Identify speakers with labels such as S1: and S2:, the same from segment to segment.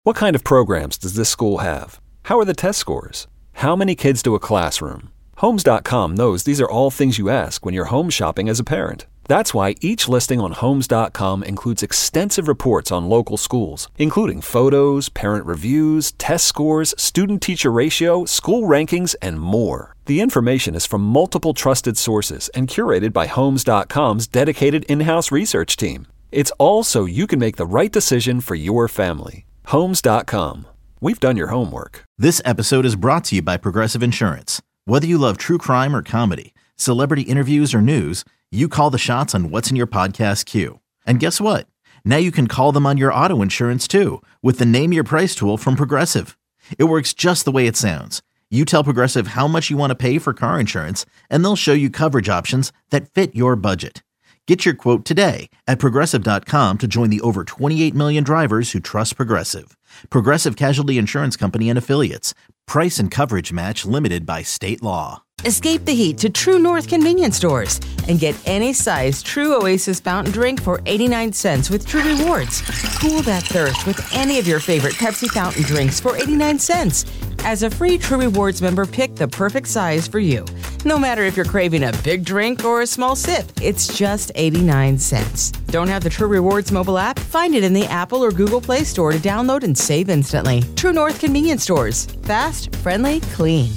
S1: What kind of programs does this school have? How are the test scores? How many kids do a classroom? Homes.com knows these are all things you ask when you're home shopping as a parent. That's why each listing on Homes.com includes extensive reports on local schools, including photos, parent reviews, test scores, student-teacher ratio, school rankings, and more. The information is from multiple trusted sources and curated by Homes.com's dedicated in-house research team. It's all so you can make the right decision for your family. Homes.com. We've done your homework.
S2: This episode is brought to you by Progressive Insurance. Whether you love true crime or comedy, celebrity interviews or news, you call the shots on what's in your podcast queue. And guess what? Now you can call them on your auto insurance too with the Name Your Price tool from Progressive. It works just the way it sounds. You tell Progressive how much you want to pay for car insurance, and they'll show you coverage options that fit your budget. Get your quote today at Progressive.com to join the over 28 million drivers who trust Progressive. Progressive Casualty Insurance Company and Affiliates. Price and coverage match limited by state law.
S3: Escape the heat to True North convenience stores and get any size True Oasis fountain drink for 89 cents with True Rewards. Cool that thirst with any of your favorite Pepsi fountain drinks for 89 cents. As a free True Rewards member, pick the perfect size for you. No matter if you're craving a big drink or a small sip, it's just 89 cents. Don't have the True Rewards mobile app? Find it in the Apple or Google Play Store to download and save instantly. True North convenience stores. Fast, friendly, clean.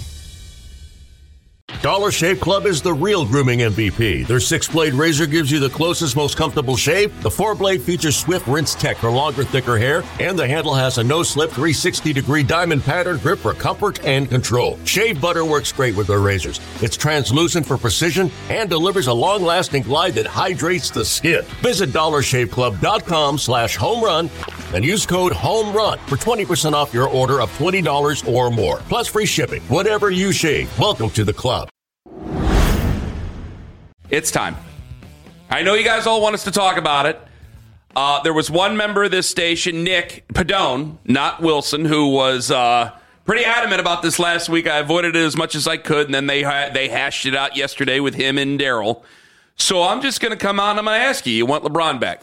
S4: Dollar Shave Club is the real grooming MVP. Their 6-blade razor gives you the closest, most comfortable shave. The 4-blade features swift rinse tech for longer, thicker hair, and the handle has a no-slip 360-degree diamond pattern grip for comfort and control. Shave butter works great with their razors. It's translucent for precision and delivers a long-lasting glide that hydrates the skin. Visit DollarShaveClub.com/homerun and use code HOMERUN for 20% off your order of $20 or more. Plus free shipping. Whatever you shave, welcome to the club.
S5: It's time. I know you guys all want us to talk about it. There was one member of this station, Nick Padone, not Wilson, who was pretty adamant about this last week. I avoided it as much as I could, and then they hashed it out yesterday with him and Daryl. So I'm just going to come out and I'm going to ask you, you want LeBron back?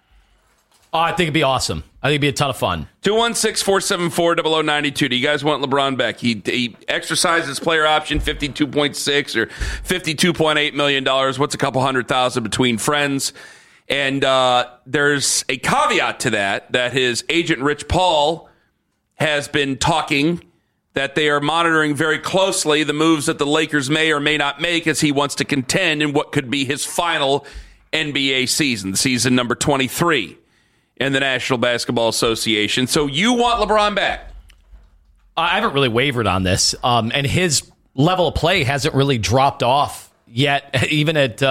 S6: I think it'd be awesome. I think it'd be a ton of fun.
S5: 216-474-0092. Do you guys want LeBron back? He exercised his player option, $52.6 or $52.8 million. What's a couple $100,000 between friends? And there's a caveat to that his agent, Rich Paul, has been talking that they are monitoring very closely the moves that the Lakers may or may not make as he wants to contend in what could be his final NBA season number 23. In the National Basketball Association. So you want LeBron back?
S6: I haven't really wavered on this. And his level of play hasn't really dropped off yet, even at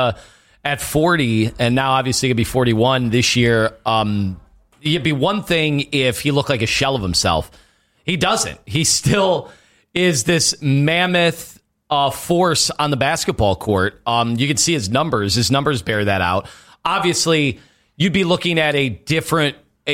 S6: 40. And now obviously he'll be 41 this year. It'd be one thing if he looked like a shell of himself. He doesn't. He still is this mammoth force on the basketball court. You can see his numbers. His numbers bear that out. Obviously, you'd be looking at a different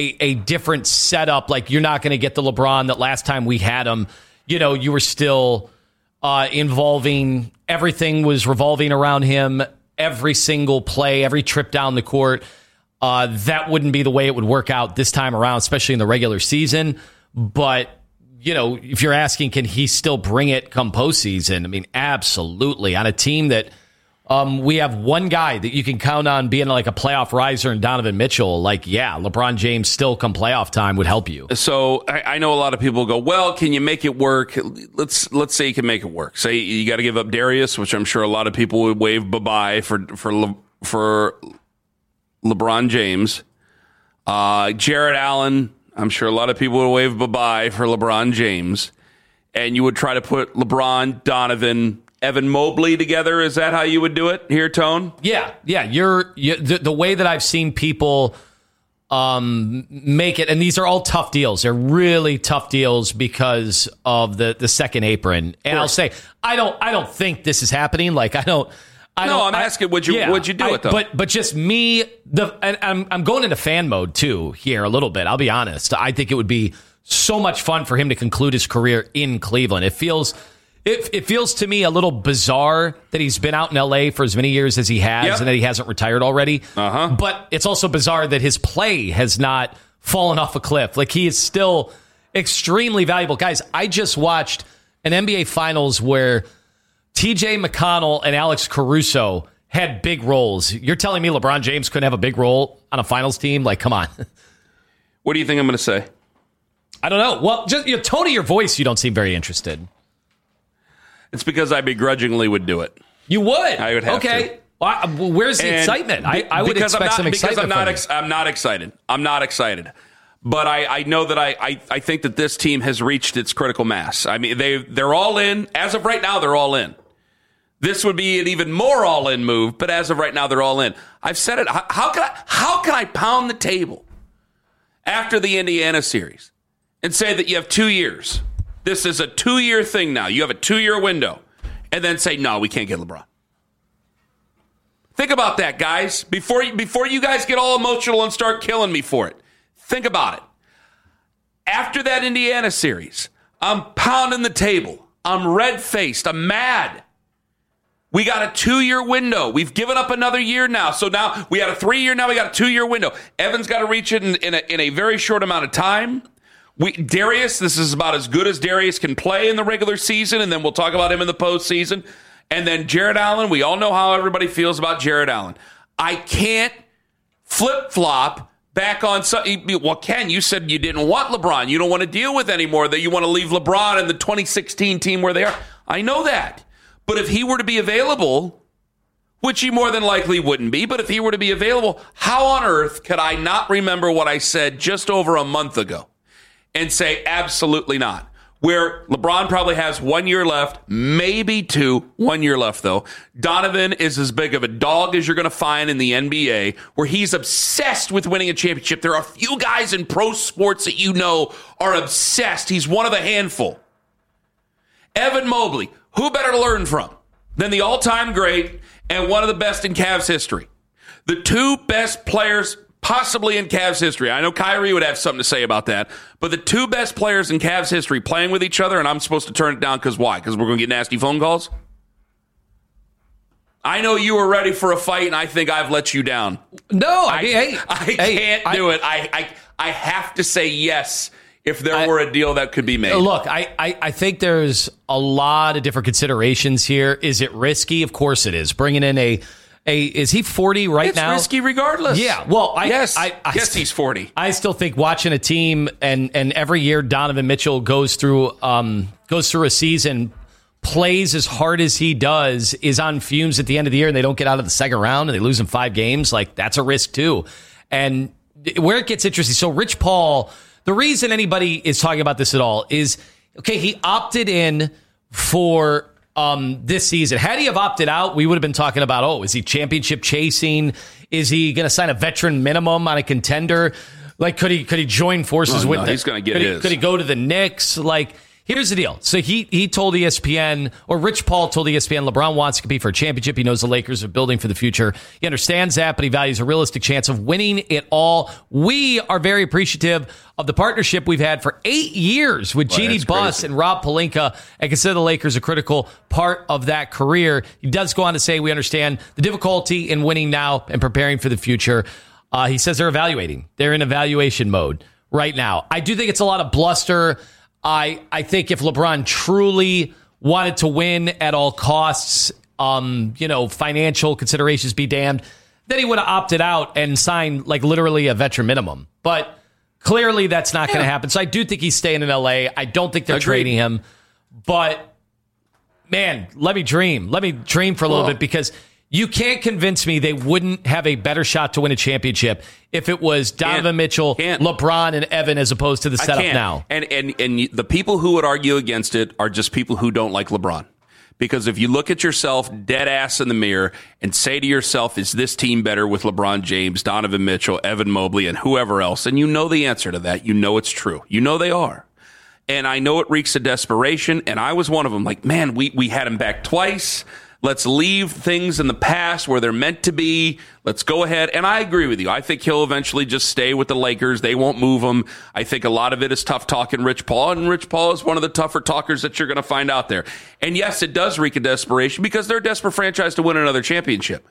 S6: setup. Like, you're not going to get the LeBron that last time we had him. You know, you were still everything was revolving around him. Every single play, every trip down the court. That wouldn't be the way it would work out this time around, especially in the regular season. But, you know, if you're asking, can he still bring it come postseason? I mean, absolutely. On a team that we have one guy that you can count on being like a playoff riser in Donovan Mitchell. Like, yeah, LeBron James still come playoff time would help you.
S5: So I know a lot of people go, well, can you make it work? Let's say you can make it work. Say you got to give up Darius, which I'm sure a lot of people would wave bye-bye for LeBron James. Jarrett Allen, I'm sure a lot of people would wave bye-bye for LeBron James. And you would try to put LeBron, Donovan, Evan Mobley together. Is that how you would do it here, Tone?
S6: Yeah. The way that I've seen people make it, and these are all tough deals. They're really tough deals because of the second apron. And I'll say, I don't think this is happening. Like, I'm
S5: asking, would you do it though?
S6: But just me, and I'm going into fan mode too here a little bit. I'll be honest. I think it would be so much fun for him to conclude his career in Cleveland. It feels to me a little bizarre that he's been out in L.A. for as many years as he has and that he hasn't retired already. But it's also bizarre that his play has not fallen off a cliff. Like, he is still extremely valuable. Guys, I just watched an NBA Finals where TJ McConnell and Alex Caruso had big roles. You're telling me LeBron James couldn't have a big role on a finals team? Like, come on.
S5: What do you think I'm going to say?
S6: I don't know. Well, just tone of your voice, you don't seem very interested.
S5: It's because I begrudgingly would do it.
S6: You would?
S5: I would have to.
S6: Well, where's the excitement? I would expect some excitement.
S5: Because I'm not excited. I'm not excited. But I know that I think that this team has reached its critical mass. I mean, they're all in. As of right now, they're all in. This would be an even more all-in move, but as of right now, they're all in. I've said it. How can I pound the table after the Indiana series and say that you have 2 years? This is a 2-year thing now. You have a 2-year window. And then say, no, we can't get LeBron. Think about that, guys. Before you guys get all emotional and start killing me for it. Think about it. After that Indiana series, I'm pounding the table. I'm red-faced. I'm mad. We got a 2-year window. We've given up another year now. So now we had a 3-year. Now we got a 2-year window. Evan's got to reach it in a very short amount of time. Darius, this is about as good as Darius can play in the regular season, and then we'll talk about him in the postseason. And then Jared Allen, we all know how everybody feels about Jared Allen. I can't flip-flop back on something. Well, Ken, you said you didn't want LeBron. You don't want to deal with anymore, that you want to leave LeBron and the 2016 team where they are. I know that. But if he were to be available, which he more than likely wouldn't be, but if he were to be available, how on earth could I not remember what I said just over a month ago and say absolutely not? Where LeBron probably has 1 year left, maybe 2, 1 year left though. Donovan is as big of a dog as you're going to find in the NBA, where he's obsessed with winning a championship. There are a few guys in pro sports that you know are obsessed. He's one of a handful. Evan Mobley. Who better to learn from than the all-time great and one of the best in Cavs history? The 2 best players possibly in Cavs history. I know Kyrie would have something to say about that, but the 2 best players in Cavs history playing with each other, and I'm supposed to turn it down because why? Because we're going to get nasty phone calls? I know you were ready for a fight, and I think I've let you down.
S6: No,
S5: I can't do it. I have to say yes. If there were a deal that could be made.
S6: Look, I think there's a lot of different considerations here. Is it risky? Of course it is. Bringing in is he 40 right now?
S5: It's risky regardless.
S6: Yeah. Well,
S5: yes, he's 40.
S6: I still think watching a team and every year Donovan Mitchell goes through a season, plays as hard as he does, is on fumes at the end of the year, and they don't get out of the second round and they lose in 5 games. Like, that's a risk too. And where it gets interesting. So Rich Paul. The reason anybody is talking about this at all is, okay, he opted in for this season. Had he have opted out, we would have been talking about, is he championship chasing? Is he going to sign a veteran minimum on a contender? Like, could he join forces with?
S5: He's going to get his.
S6: Could he go to the Knicks? Like, here's the deal. So he told ESPN, or Rich Paul told ESPN, LeBron wants to compete for a championship. He knows the Lakers are building for the future. He understands that, but he values a realistic chance of winning it all. We are very appreciative of the partnership we've had for 8 years with Jeannie Buss and Rob Pelinka, and consider the Lakers a critical part of that career. He does go on to say, we understand the difficulty in winning now and preparing for the future. He says they're evaluating. They're in evaluation mode right now. I do think it's a lot of bluster. I think if LeBron truly wanted to win at all costs, financial considerations be damned, then he would have opted out and signed like literally a veteran minimum. But clearly that's not going to happen. So I do think he's staying in LA. I don't think they're trading him. But man, let me dream. Let me dream for a little bit, because you can't convince me they wouldn't have a better shot to win a championship if it was Donovan Mitchell, LeBron, and Evan as opposed to the setup now.
S5: And the people who would argue against it are just people who don't like LeBron. Because if you look at yourself dead ass in the mirror and say to yourself, is this team better with LeBron James, Donovan Mitchell, Evan Mobley, and whoever else? And you know the answer to that. You know it's true. You know they are. And I know it reeks of desperation, and I was one of them. Like, man, we had him back twice. Let's leave things in the past where they're meant to be. Let's go ahead. And I agree with you. I think he'll eventually just stay with the Lakers. They won't move him. I think a lot of it is tough talking Rich Paul, and Rich Paul is one of the tougher talkers that you're going to find out there. And yes, it does reek of desperation because they're a desperate franchise to win another championship.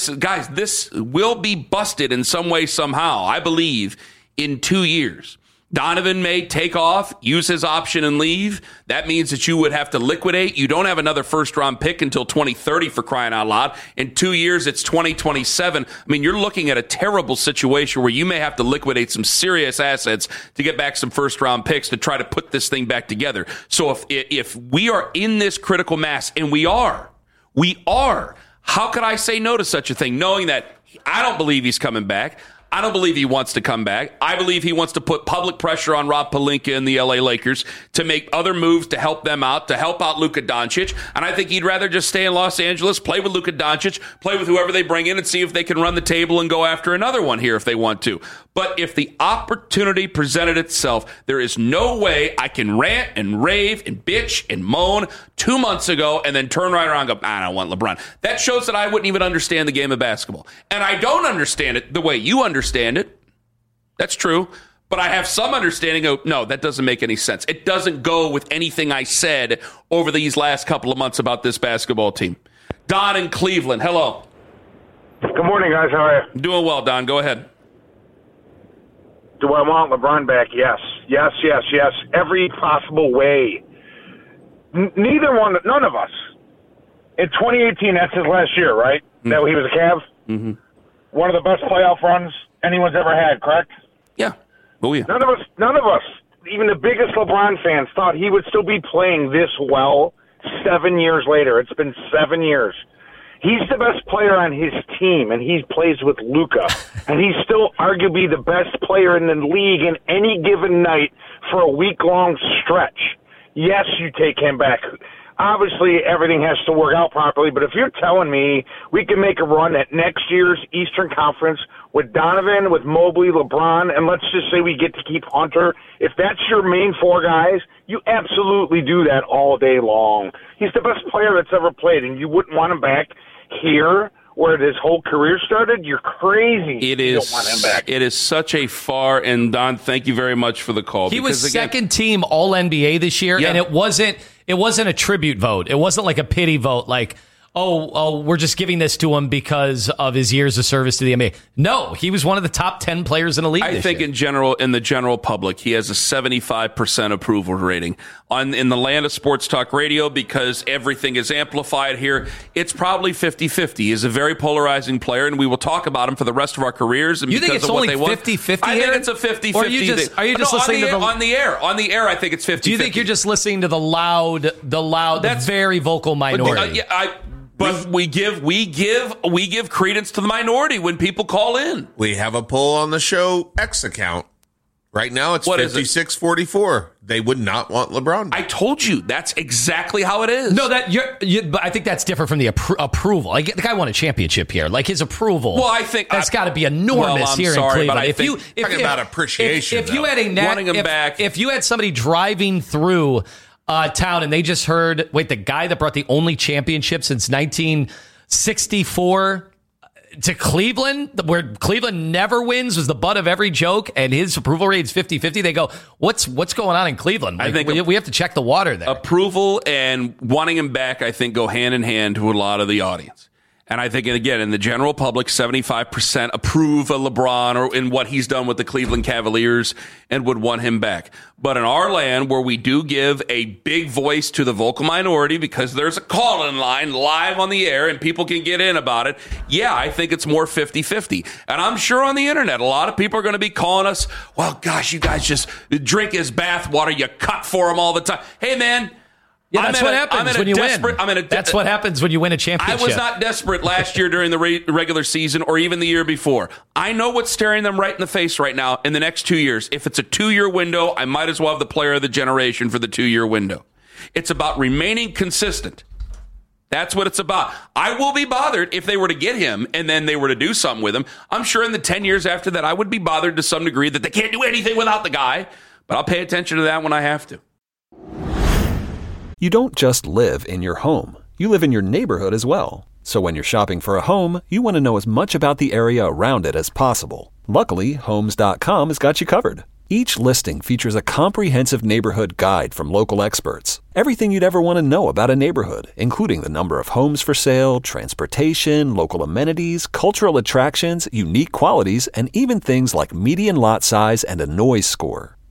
S5: This will be busted in some way, somehow, I believe, in 2 years. Donovan may take off, use his option, and leave. That means that you would have to liquidate. You don't have another first-round pick until 2030, for crying out loud. In 2 years, it's 2027. I mean, you're looking at a terrible situation where you may have to liquidate some serious assets to get back some first-round picks to try to put this thing back together. So if we are in this critical mass, and we are, how could I say no to such a thing, knowing that I don't believe he's coming back? I don't believe he wants to come back. I believe he wants to put public pressure on Rob Pelinka and the LA Lakers to make other moves to help them out, to help out Luka Doncic. And I think he'd rather just stay in Los Angeles, play with Luka Doncic, play with whoever they bring in, and see if they can run the table and go after another one here if they want to. But if the opportunity presented itself, there is no way I can rant and rave and bitch and moan 2 months ago and then turn right around and go, I don't want LeBron. That shows that I wouldn't even understand the game of basketball. And I don't understand it the way you understand it. That's true. But I have some understanding of, no, that doesn't make any sense. It doesn't go with anything I said over these last couple of months about this basketball team. Don in Cleveland, hello.
S7: Good morning, guys. How are you?
S5: Doing well, Don. Go ahead.
S7: Do I want LeBron back? Yes. Yes, yes, yes. Every possible way. None of us. In 2018, that's his last year, right? Mm-hmm. That he was a Cav?
S5: Mm-hmm.
S7: One of the best playoff runs anyone's ever had, correct?
S5: Yeah. Oh, yeah.
S7: None of us, even the biggest LeBron fans, thought he would still be playing this well 7 years later. It's been 7 years. He's the best player on his team, and he plays with Luka. And he's still arguably the best player in the league in any given night for a week-long stretch. Yes, you take him back. Obviously, everything has to work out properly, but if you're telling me we can make a run at next year's Eastern Conference with Donovan, with Mobley, LeBron, and let's just say we get to keep Hunter, if that's your main four guys, you absolutely do that all day long. He's the best player that's ever played, and you wouldn't want him back here where his whole career started. You're crazy.
S5: It is.
S7: You don't want him back.
S5: It is such a far, and Don, thank you very much for the call.
S6: He was second team All-NBA this year, yeah. And it wasn't a tribute vote. It wasn't like a pity vote, like, oh, we're just giving this to him because of his years of service to the NBA. No, he was one of the top 10 players in the league.
S5: I think
S6: year.
S5: in the general public, he has a 75% approval rating. In the land of sports talk radio, because everything is amplified here, it's probably 50-50. He's a very polarizing player, and we will talk about him for the rest of our careers. And
S6: you think it's only 50-50?
S5: I think it's a 50-50. Or
S6: are you just listening to
S5: on the air? On the air, I think it's 50-50.
S6: Do you think you're just listening to the very vocal minority?
S5: But we give credence to the minority when people call in.
S8: We have a poll on the show X account. Right now, it's 56-44. They would not want LeBron back.
S5: I told you that's exactly how it is.
S6: No, but I think that's different from the approval. Like, the guy won a championship here. Like, his approval.
S5: Well, I think
S6: that's got to be enormous here in Cleveland.
S8: But talking about appreciation,
S6: if you had wanting him back, if you had somebody driving through town and they just heard, the guy that brought the only championship since 1964 to Cleveland, where Cleveland never wins, was the butt of every joke, and his approval rate is 50-50, they go, what's going on in Cleveland? Like, I think we have to check the water there.
S5: Approval and wanting him back, I think, go hand in hand to a lot of the audience. And I think, again, in the general public, 75% approve of LeBron or in what he's done with the Cleveland Cavaliers and would want him back. But in our land, where we do give a big voice to the vocal minority because there's a call-in line live on the air and people can get in about it, yeah, I think it's more 50-50. And I'm sure on the internet, a lot of people are going to be calling us, well, gosh, you guys just drink his bathwater. You cut for him all the time. Hey, man.
S6: Yeah, that's what happens when you win. That's what happens when you win a championship.
S5: I was not desperate last year during the regular season or even the year before. I know what's staring them right in the face right now in the next 2 years. If it's a 2-year window, I might as well have the player of the generation for the 2-year window. It's about remaining consistent. That's what it's about. I will be bothered if they were to get him and then they were to do something with him. I'm sure in the 10 years after that, I would be bothered to some degree that they can't do anything without the guy. But I'll pay attention to that when I have to.
S1: You don't just live in your home. You live in your neighborhood as well. So when you're shopping for a home, you want to know as much about the area around it as possible. Luckily, Homes.com has got you covered. Each listing features a comprehensive neighborhood guide from local experts. Everything you'd ever want to know about a neighborhood, including the number of homes for sale, transportation, local amenities, cultural attractions, unique qualities, and even things like median lot size and a noise score.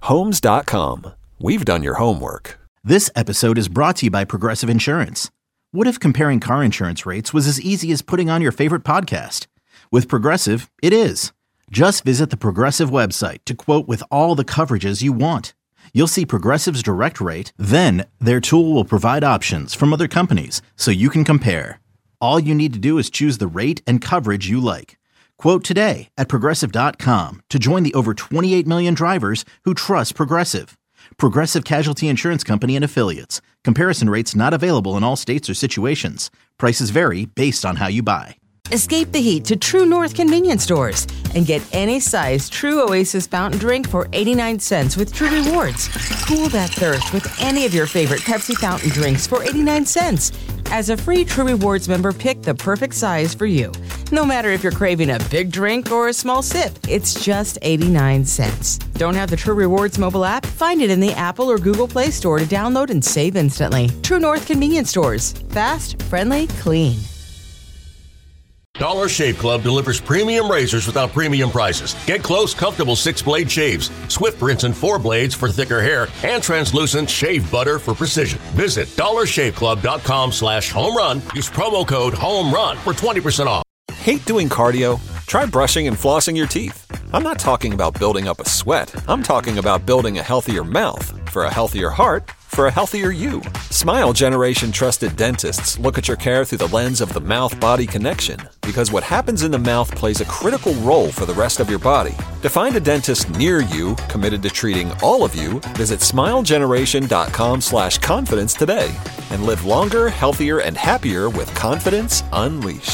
S1: Homes.com. We've done your homework.
S2: This episode is brought to you by Progressive Insurance. What if comparing car insurance rates was as easy as putting on your favorite podcast? With Progressive, it is. Just visit the Progressive website to quote with all the coverages you want. You'll see Progressive's direct rate, then their tool will provide options from other companies so you can compare. All you need to do is choose the rate and coverage you like. Quote today at Progressive.com to join the over 28 million drivers who trust Progressive. Progressive Casualty Insurance Company and Affiliates. Comparison rates not available in all states or situations. Prices vary based on how you buy.
S3: Escape the heat to True North convenience stores and get any size True Oasis fountain drink for 89 cents with True Rewards. Cool that thirst with any of your favorite Pepsi fountain drinks for 89 cents. As a free True Rewards member, pick the perfect size for you. No matter if you're craving a big drink or a small sip, it's just 89 cents. Don't have the True Rewards mobile app? Find it in the Apple or Google Play Store to download and save instantly. True North convenience stores. Fast, friendly, clean.
S4: Dollar Shave Club delivers premium razors without premium prices. Get close, comfortable 6-blade shaves, swift rinse and 4 blades for thicker hair, and translucent shave butter for precision. Visit dollarshaveclub.com/home run. Use promo code HOMERUN for 20% off.
S1: Hate doing cardio? Try brushing and flossing your teeth. I'm not talking about building up a sweat. I'm talking about building a healthier mouth for a healthier heart for a healthier you. Smile Generation trusted dentists look at your care through the lens of the mouth-body connection, because what happens in the mouth plays a critical role for the rest of your body. To find a dentist near you committed to treating all of you, visit smilegeneration.com/confidence today and live longer, healthier, and happier with confidence unleashed.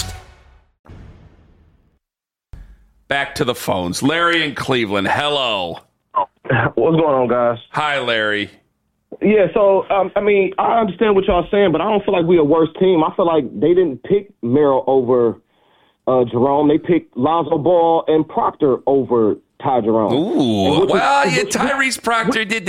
S5: Back to the phones. Larry in Cleveland. Hello.
S9: What's going on, guys?
S5: Hi, Larry.
S9: Yeah, so, I understand what y'all saying, but I don't feel like we're a worse team. I feel like they didn't pick Merrill over Jerome. They picked Lonzo Ball and Proctor over Ty Jerome.
S5: Ooh, Tyrese Proctor did,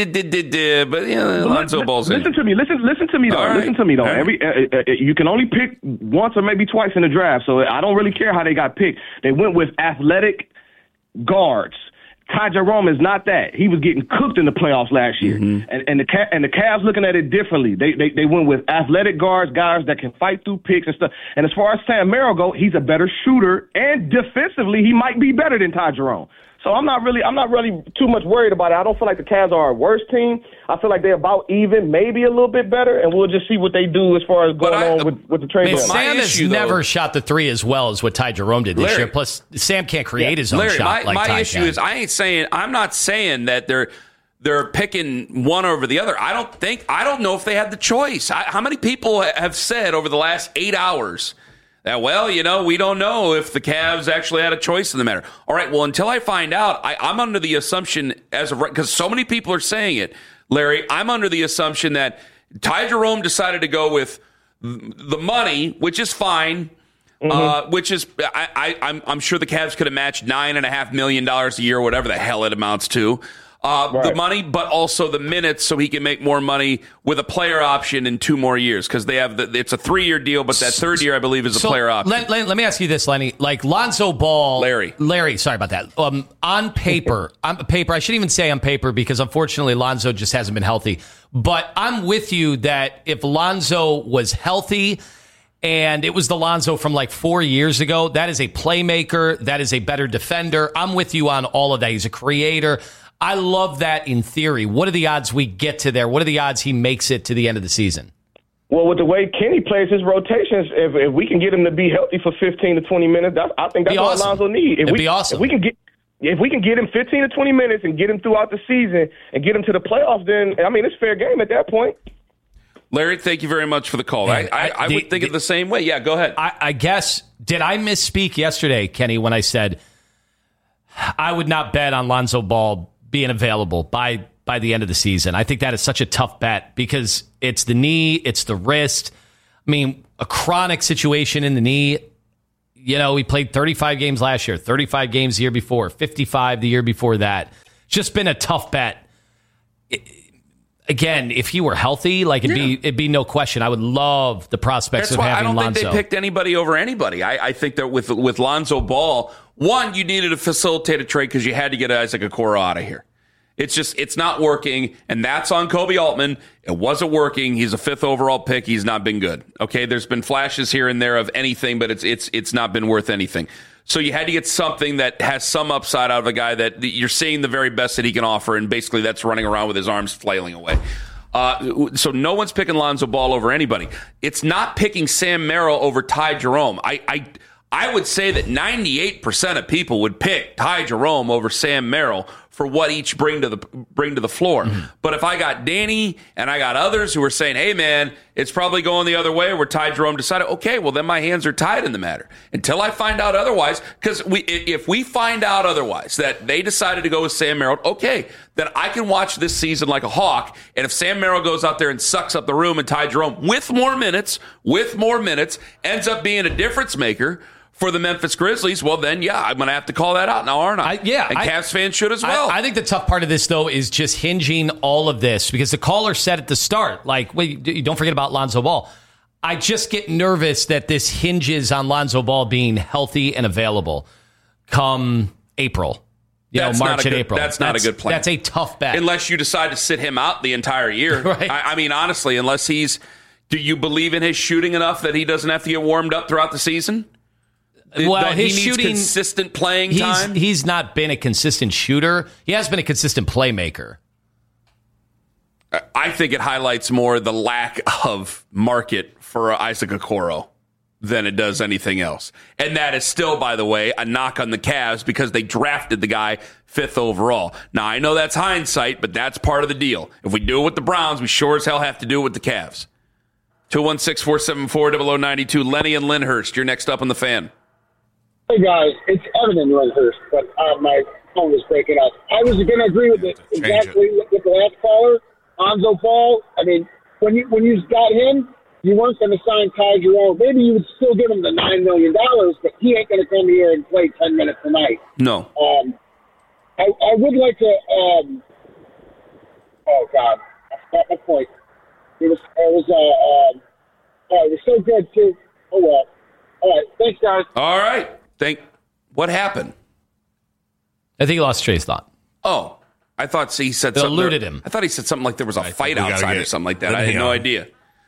S5: but Lonzo Ball's in.
S9: Listen to me, though. Right. Listen to me, though. Right. You can only pick once or maybe twice in the draft, so I don't really care how they got picked. They went with athletic guards. Ty Jerome is not that. He was getting cooked in the playoffs last year. Mm-hmm. And the Cavs looking at it differently. They went with athletic guards, guys that can fight through picks and stuff. And as far as Sam Merrill goes, he's a better shooter, and defensively he might be better than Ty Jerome. So I'm not really too much worried about it. I don't feel like the Cavs are a worse team. I feel like they're about even, maybe a little bit better, and we'll just see what they do as far as going on with the trade.
S6: Sam has never shot the three as well as what Ty Jerome did this year. Plus, Sam can't create his own shot like Ty can.
S5: My issue is I'm not saying that they're picking one over the other. I don't know if they had the choice. How many people have said over the last 8 hours that, we don't know if the Cavs actually had a choice in the matter. All right, well, until I find out, I'm under the assumption, because so many people are saying it, Larry, I'm under the assumption that Ty Jerome decided to go with the money, which is fine, which is, I'm sure the Cavs could have matched $9.5 million a year, whatever the hell it amounts to. The money, but also the minutes, so he can make more money with a player option in 2 more years, because they have it's a 3-year deal, but that 3rd year, I believe, is a player option.
S6: Let me ask you this, Lenny. Like Lonzo Ball,
S5: Larry,
S6: sorry about that. On paper, I shouldn't even say on paper, because unfortunately Lonzo just hasn't been healthy. But I'm with you that if Lonzo was healthy, and it was the Lonzo from like 4 years ago, that is a playmaker, that is a better defender. I'm with you on all of that. He's a creator. I love that in theory. What are the odds we get to there? What are the odds he makes it to the end of the season?
S9: Well, with the way Kenny plays his rotations, if we can get him to be healthy for 15 to 20 minutes, I think that's what Lonzo needs.
S6: It'd be awesome.
S9: If we can get him 15 to 20 minutes and get him throughout the season and get him to the playoffs, then, it's fair game at that point.
S5: Larry, thank you very much for the call. I would think it the same way. Yeah, go ahead.
S6: I guess, did I misspeak yesterday, Kenny, when I said I would not bet on Lonzo Ball being available by the end of the season? I think that is such a tough bet, because it's the knee, it's the wrist. A chronic situation in the knee. He played 35 games last year, 35 games the year before, 55 the year before that. It's just been a tough bet. Again, if he were healthy, it'd be no question. I would love the prospects of having Lonzo.
S5: I don't think they picked anybody over anybody. I think that with Lonzo Ball, one, you needed to facilitate a trade because you had to get Isaac Okoro out of here. It's not working, and that's on Kobe Altman. It wasn't working. He's a 5th overall pick. He's not been good. Okay, there's been flashes here and there of anything, but it's not been worth anything. So you had to get something that has some upside out of a guy that you're seeing the very best that he can offer, and basically that's running around with his arms flailing away. So no one's picking Lonzo Ball over anybody. It's not picking Sam Merrill over Ty Jerome. I would say that 98% of people would pick Ty Jerome over Sam Merrill for what each bring to the floor. Mm-hmm. But if I got Danny and I got others who were saying, hey, man, it's probably going the other way where Ty Jerome decided, okay, well, then my hands are tied in the matter until I find out otherwise. Because if we find out otherwise, that they decided to go with Sam Merrill, okay, then I can watch this season like a hawk. And if Sam Merrill goes out there and sucks up the room and Ty Jerome with more minutes, ends up being a difference maker for the Memphis Grizzlies, well, then, yeah, I'm going to have to call that out now, aren't I? And Cavs fans should as well.
S6: I think the tough part of this, though, is just hinging all of this, because the caller said at the start, like, wait, don't forget about Lonzo Ball. I just get nervous that this hinges on Lonzo Ball being healthy and available come April. March and April.
S5: That's not a good plan.
S6: That's a tough bet.
S5: Unless you decide to sit him out the entire year.
S6: Right.
S5: I mean, honestly, unless do you believe in his shooting enough that he doesn't have to get warmed up throughout the season?
S6: Well,
S5: he needs consistent playing time.
S6: He's not been a consistent shooter. He has been a consistent playmaker.
S5: I think it highlights more the lack of market for Isaac Okoro than it does anything else. And that is still, by the way, a knock on the Cavs because they drafted the guy 5th overall. Now, I know that's hindsight, but that's part of the deal. If we do it with the Browns, we sure as hell have to do it with the Cavs. 216-474-0092. Lenny and Lyndhurst, you're next up on the Fan.
S10: Hey, guys, it's Evan in Lyndhurst, but my phone was breaking up. I was going to agree with it exactly with the last caller, Lonzo Ball. I mean, when you got him, you weren't going to sign Ty Jerome. Maybe you would still give him the $9 million, but he ain't going to come here and play 10 minutes a night.
S5: No.
S10: I would like to oh, God, I forgot my point. It was so good, too. Oh, well. All right, thanks, guys.
S5: All right. What happened?
S6: I think he lost Trey's thought.
S5: Oh, I thought he said
S6: it
S5: something.
S6: Eluded him.
S5: I thought he said something like there was a fight outside or something like that. I had no idea.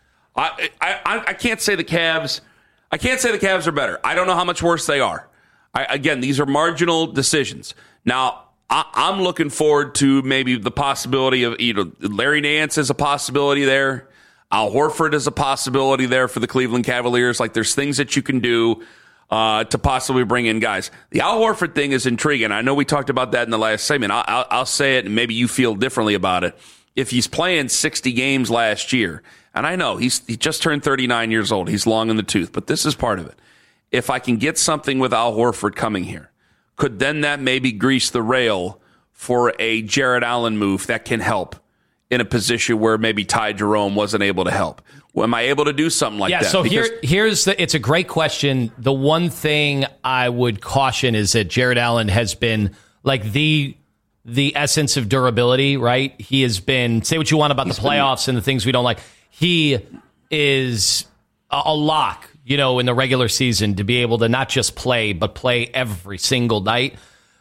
S5: I can't say the Cavs. I can't say the Cavs are better. I don't know how much worse they are. Again, these are marginal decisions. Now, I'm looking forward to maybe the possibility of Larry Nance is a possibility there. Al Horford is a possibility there for the Cleveland Cavaliers. Like, there's things that you can do to possibly bring in guys. The Al Horford thing is intriguing. I know we talked about that in the last segment. I'll say it, and maybe you feel differently about it. If he's playing 60 games last year, and I know he just turned 39 years old. He's long in the tooth, but this is part of it. If I can get something with Al Horford coming here, could then that maybe grease the rail for a Jarrett Allen move that can help in a position where maybe Ty Jerome wasn't able to help? Well, am I able to do something like that?
S6: Yeah, so it's a great question. The one thing I would caution is that Jarrett Allen has been like the essence of durability, right? He has been, say what you want about the playoffs and the things we don't like. He is a lock, in the regular season to be able to not just play, but play every single night.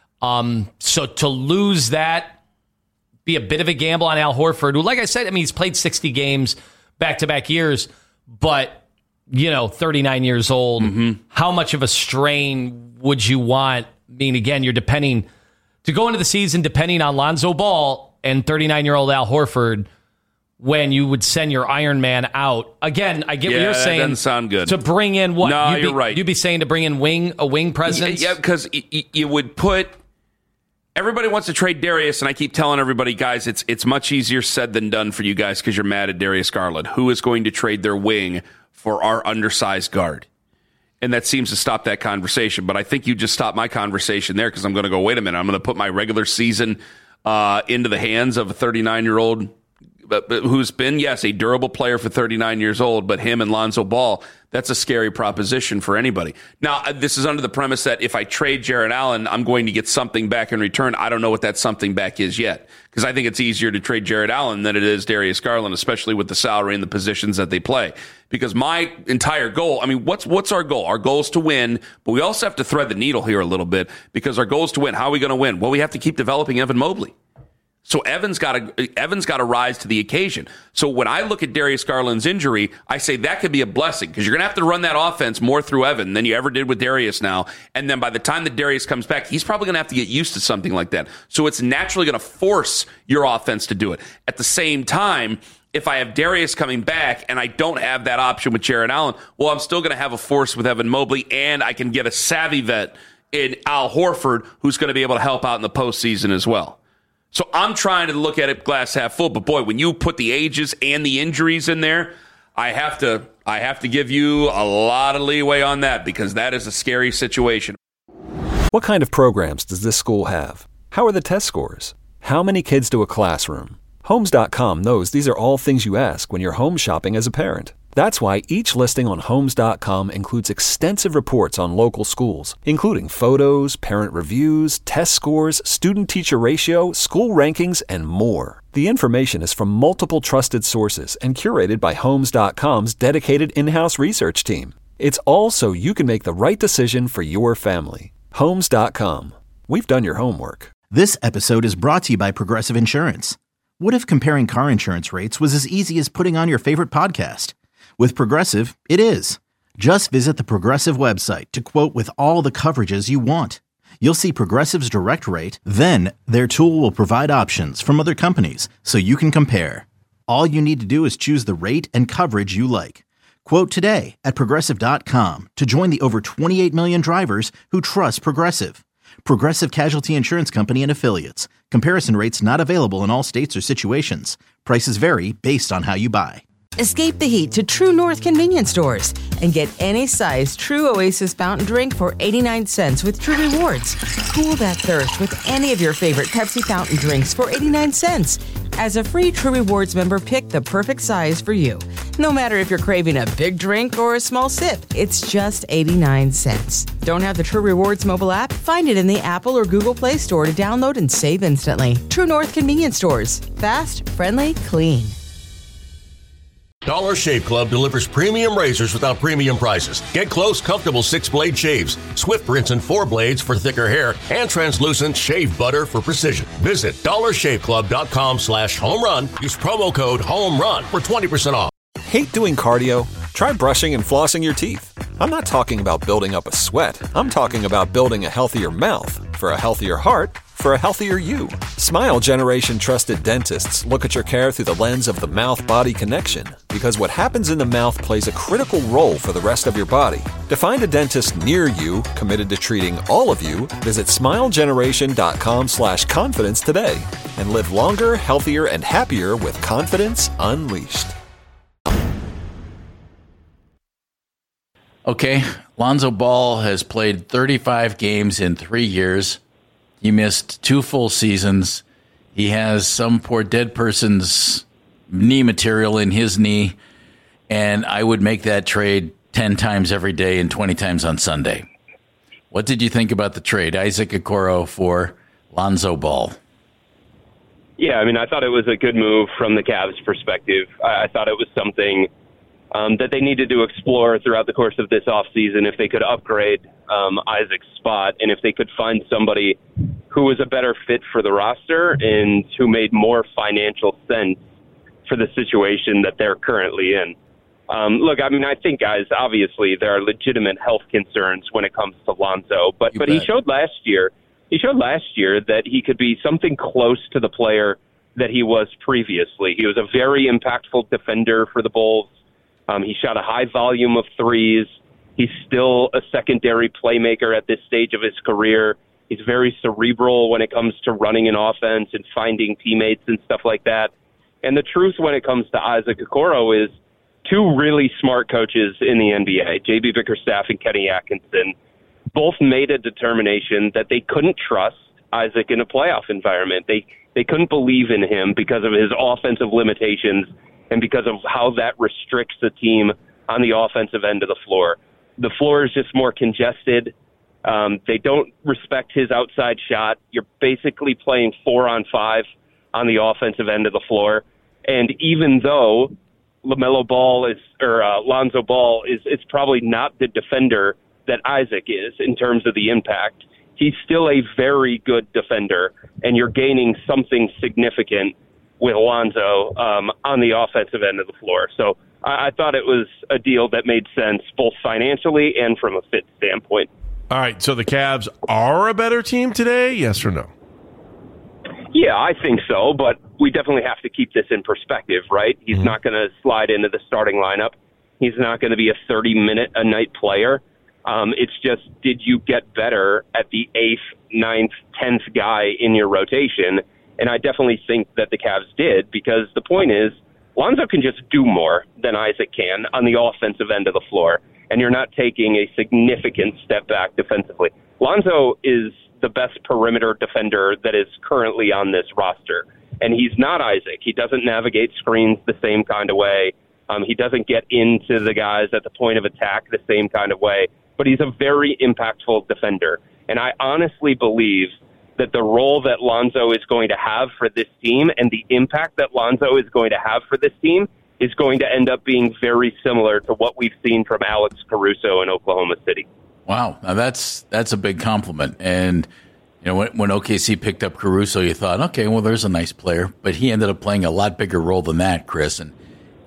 S6: So to lose that, be a bit of a gamble on Al Horford, who, like I said, he's played 60 games back-to-back years, but, 39 years old. Mm-hmm. How much of a strain would you want? I mean, again, you're depending to go into the season depending on Lonzo Ball and 39-year-old Al Horford when you would send your Iron Man out. Again, I get what you're saying.
S5: That doesn't sound good.
S6: To bring in what?
S5: No, you're right.
S6: You'd be saying to bring in a wing presence?
S5: Yeah, because you would put... Everybody wants to trade Darius, and I keep telling everybody, guys, it's much easier said than done for you guys because you're mad at Darius Garland. Who is going to trade their wing for our undersized guard? And that seems to stop that conversation. But I think you just stopped my conversation there because I'm going to go, wait a minute, I'm going to put my regular season into the hands of a 39-year-old who's been, yes, a durable player for 39 years old, but him and Lonzo Ball, that's a scary proposition for anybody. Now, this is under the premise that if I trade Jarrett Allen, I'm going to get something back in return. I don't know what that something back is yet, because I think it's easier to trade Jarrett Allen than it is Darius Garland, especially with the salary and the positions that they play. Because my entire goal, what's our goal? Our goal is to win, but we also have to thread the needle here a little bit, because our goal is to win. How are we going to win? Well, we have to keep developing Evan Mobley. So Evan's got to rise to the occasion. So when I look at Darius Garland's injury, I say that could be a blessing because you're going to have to run that offense more through Evan than you ever did with Darius now. And then by the time that Darius comes back, he's probably going to have to get used to something like that. So it's naturally going to force your offense to do it. At the same time, if I have Darius coming back and I don't have that option with Jaron Allen, well, I'm still going to have a force with Evan Mobley, and I can get a savvy vet in Al Horford who's going to be able to help out in the postseason as well. So I'm trying to look at it glass half full, but boy, when you put the ages and the injuries in there, I have to give you a lot of leeway on that because that is a scary situation.
S1: What kind of programs does this school have? How are the test scores? How many kids do a classroom? Homes.com knows these are all things you ask when you're home shopping as a parent. That's why each listing on Homes.com includes extensive reports on local schools, including photos, parent reviews, test scores, student-teacher ratio, school rankings, and more. The information is from multiple trusted sources and curated by Homes.com's dedicated in-house research team. It's all so you can make the right decision for your family. Homes.com. We've done your homework.
S2: This episode is brought to you by Progressive Insurance. What if comparing car insurance rates was as easy as putting on your favorite podcast? With Progressive, it is. Just visit the Progressive website to quote with all the coverages you want. You'll see Progressive's direct rate, then their tool will provide options from other companies so you can compare. All you need to do is choose the rate and coverage you like. Quote today at Progressive.com to join the over 28 million drivers who trust Progressive. Progressive Casualty Insurance Company and Affiliates. Comparison rates not available in all states or situations. Prices vary based on how you buy.
S3: Escape the heat to True North convenience stores and get any size True Oasis fountain drink for 89 cents with True Rewards. Cool that thirst with any of your favorite Pepsi fountain drinks for 89 cents. As a free True Rewards member, pick the perfect size for you. No matter if you're craving a big drink or a small sip, it's just 89 cents. Don't have the True Rewards mobile app? Find it in the Apple or Google Play Store to download and save instantly. True North convenience stores. Fast, friendly, clean.
S4: Dollar Shave Club delivers premium razors without premium prices. Get close, comfortable 6-blade shaves, swift rinse and 4 blades for thicker hair, and translucent shave butter for precision. Visit dollarshaveclub.com/home run. Use promo code HOMERUN for 20% off.
S1: Hate doing cardio? Try brushing and flossing your teeth. I'm not talking about building up a sweat. I'm talking about building a healthier mouth for a healthier heart for a healthier you. Smile Generation trusted dentists look at your care through the lens of the mouth-body connection because what happens in the mouth plays a critical role for the rest of your body. To find a dentist near you committed to treating all of you, visit smilegeneration.com/confidence today and live longer, healthier, and happier with confidence unleashed.
S11: Okay, Lonzo Ball has played 35 games in 3 years. He missed 2 full seasons. He has some poor dead person's knee material in his knee, and I would make that trade 10 times every day and 20 times on Sunday. What did you think about the trade, Isaac Okoro for Lonzo Ball?
S12: Yeah, I mean, I thought it was a good move from the Cavs' perspective. I thought it was something that they needed to explore throughout the course of this offseason if they could upgrade Isaac's spot and if they could find somebody who was a better fit for the roster and who made more financial sense for the situation that they're currently in. Look, I mean, I think, guys, obviously there are legitimate health concerns when it comes to Lonzo, but he showed last year that he could be something close to the player that he was previously. He was a very impactful defender for the Bulls. He shot a high volume of threes. He's still a secondary playmaker at this stage of his career. He's very cerebral when it comes to running an offense and finding teammates and stuff like that. And the truth when it comes to Isaac Okoro is two really smart coaches in the NBA, J.B. Bickerstaff and Kenny Atkinson, both made a determination that they couldn't trust Isaac in a playoff environment. They couldn't believe in him because of his offensive limitations and because of how that restricts the team on the offensive end of the floor. The floor is just more congested. They don't respect his outside shot. You're basically playing 4-on-5 on the offensive end of the floor. And even though Lonzo Ball is probably not the defender that Isaac is in terms of the impact, he's still a very good defender, and you're gaining something significant with Lonzo on the offensive end of the floor. So I thought it was a deal that made sense both financially and from a fit standpoint.
S13: All right, so the Cavs are a better team today, yes or no?
S12: Yeah, I think so, but we definitely have to keep this in perspective, right? He's not going to slide into the starting lineup. He's not going to be a 30-minute-a-night player. It's just, did you get better at the 8th, 9th, 10th guy in your rotation? And I definitely think that the Cavs did, because the point is, Lonzo can just do more than Isaac can on the offensive end of the floor, and you're not taking a significant step back defensively. Lonzo is the best perimeter defender that is currently on this roster, and he's not Isaac. He doesn't navigate screens the same kind of way. He doesn't get into the guys at the point of attack the same kind of way, but he's a very impactful defender. And I honestly believe that the role that Lonzo is going to have for this team and the impact that Lonzo is going to have for this team is going to end up being very similar to what we've seen from Alex Caruso in Oklahoma City.
S11: Wow, now that's a big compliment. And you know, when OKC picked up Caruso, you thought, okay, well, there's a nice player, but he ended up playing a lot bigger role than that, Chris. And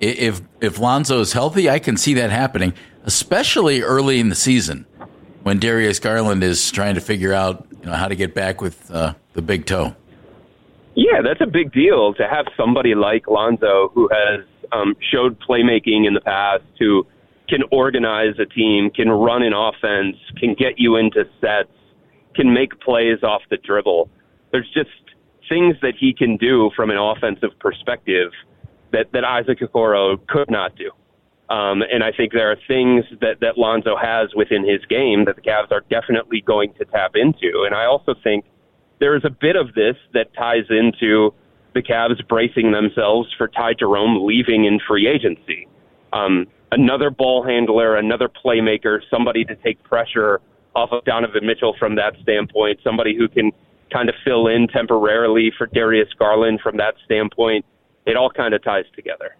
S11: if Lonzo is healthy, I can see that happening, especially early in the season when Darius Garland is trying to figure out, you know, how to get back with the big toe.
S12: Yeah, that's a big deal to have somebody like Lonzo who has showed playmaking in the past, who can organize a team, can run an offense, can get you into sets, can make plays off the dribble. There's just things that he can do from an offensive perspective that Isaac Okoro could not do. And I think there are things that Lonzo has within his game that the Cavs are definitely going to tap into. And I also think there is a bit of this that ties into the Cavs bracing themselves for Ty Jerome leaving in free agency. Another ball handler, another playmaker, somebody to take pressure off of Donovan Mitchell from that standpoint, somebody who can kind of fill in temporarily for Darius Garland from that standpoint. It all kind of ties together.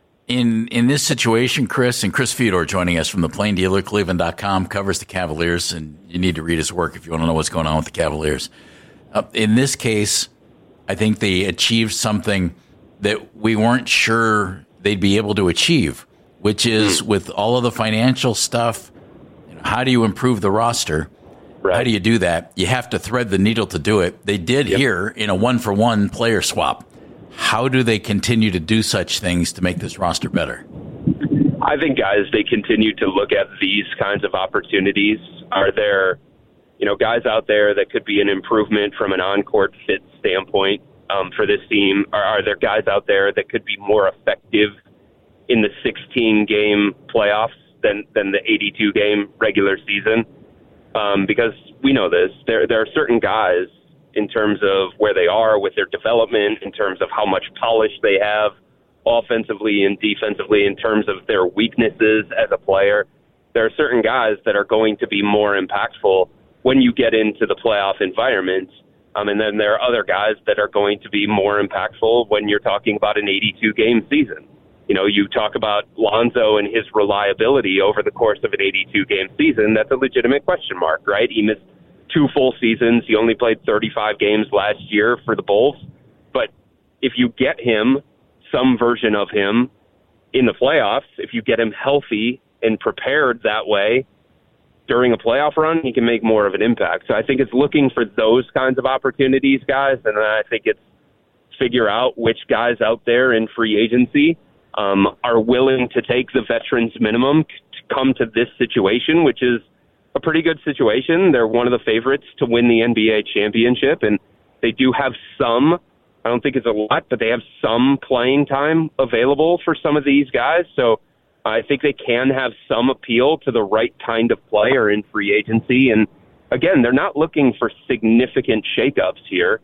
S11: In this situation, Chris, and Chris Fedor joining us from the Plain Dealer, Cleveland.com, covers the Cavaliers, and you need to read his work if you want to know what's going on with the Cavaliers. In this case, I think they achieved something that we weren't sure they'd be able to achieve, which is with all of the financial stuff, how do you improve the roster? Right. How do you do that? You have to thread the needle to do it. They did here in a one-for-one player swap. How do they continue to do such things to make this roster better?
S12: I think, guys, they continue to look at these kinds of opportunities. Are there, guys out there that could be an improvement from an on-court fit standpoint for this team? Are there guys out there that could be more effective in the 16-game playoffs than the 82-game regular season? Because we know this. There are certain guys in terms of where they are with their development, in terms of how much polish they have offensively and defensively, in terms of their weaknesses as a player. There are certain guys that are going to be more impactful when you get into the playoff environment. And then there are other guys that are going to be more impactful when you're talking about an 82-game season. You talk about Lonzo and his reliability over the course of an 82-game season. That's a legitimate question mark, right? He missed 2 full seasons. He only played 35 games last year for the Bulls. But if you get him, some version of him, in the playoffs, if you get him healthy and prepared that way during a playoff run, he can make more of an impact. So I think it's looking for those kinds of opportunities, guys, and I think it's figure out which guys out there in free agency are willing to take the veterans minimum to come to this situation, which is a pretty good situation. They're one of the favorites to win the NBA championship, and they do have some, I don't think it's a lot, but they have some playing time available for some of these guys. So I think they can have some appeal to the right kind of player in free agency. And again, they're not looking for significant shakeups here.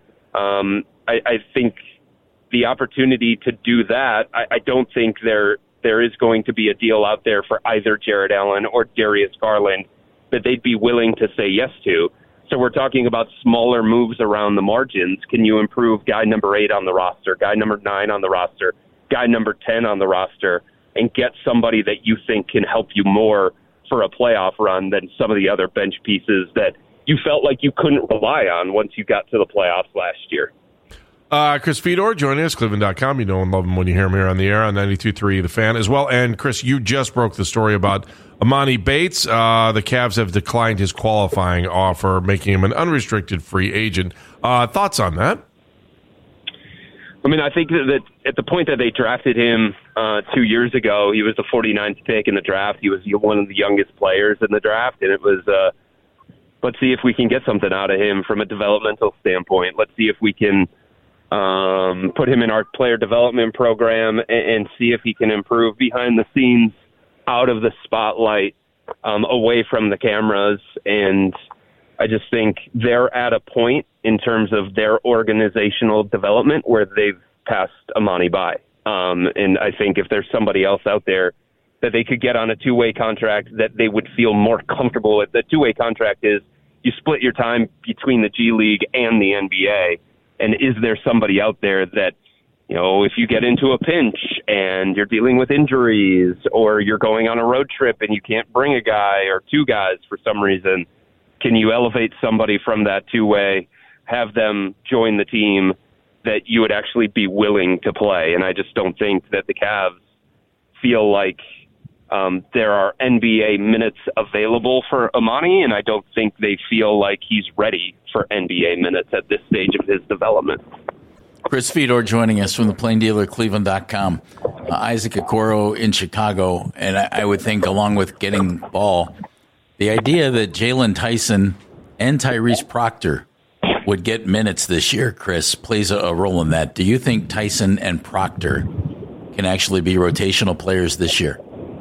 S12: I think the opportunity to do that, I don't think there is going to be a deal out there for either Jarrett Allen or Darius Garland that they'd be willing to say yes to. So we're talking about smaller moves around the margins. Can you improve guy number 8 on the roster, guy number 9 on the roster, guy number 10 on the roster, and get somebody that you think can help you more for a playoff run than some of the other bench pieces that you felt like you couldn't rely on once you got to the playoffs last year.
S13: Chris Fedor joining us, Cleveland.com. You know and love him when you hear him here on the air on 92.3 The Fan as well. And, Chris, you just broke the story about Amani Bates. The Cavs have declined his qualifying offer, making him an unrestricted free agent. Thoughts on that?
S12: I mean, I think that at the point that they drafted him 2 years ago, he was the 49th pick in the draft. He was one of the youngest players in the draft, and it was, let's see if we can get something out of him from a developmental standpoint. Let's see if we can put him in our player development program and see if he can improve behind the scenes, out of the spotlight, away from the cameras. And I just think they're at a point in terms of their organizational development where they've passed Amani by. And I think if there's somebody else out there that they could get on a two-way contract that they would feel more comfortable with. The two-way contract is you split your time between the G League and the NBA. And is there somebody out there that, you know, if you get into a pinch and you're dealing with injuries or you're going on a road trip and you can't bring a guy or two guys for some reason, can you elevate somebody from that two-way, have them join the team that you would actually be willing to play? And I just don't think that the Cavs feel like there are NBA minutes available for Amani, and I don't think they feel like he's ready for NBA minutes at this stage of his development.
S11: Chris Fedor joining us from the Plain Dealer, Cleveland.com. Isaac Okoro in Chicago, and I would think along with getting Ball, the idea that Jalen Tyson and Tyrese Proctor would get minutes this year, Chris, plays a role in that. Do you think Tyson and Proctor can actually be rotational players this year?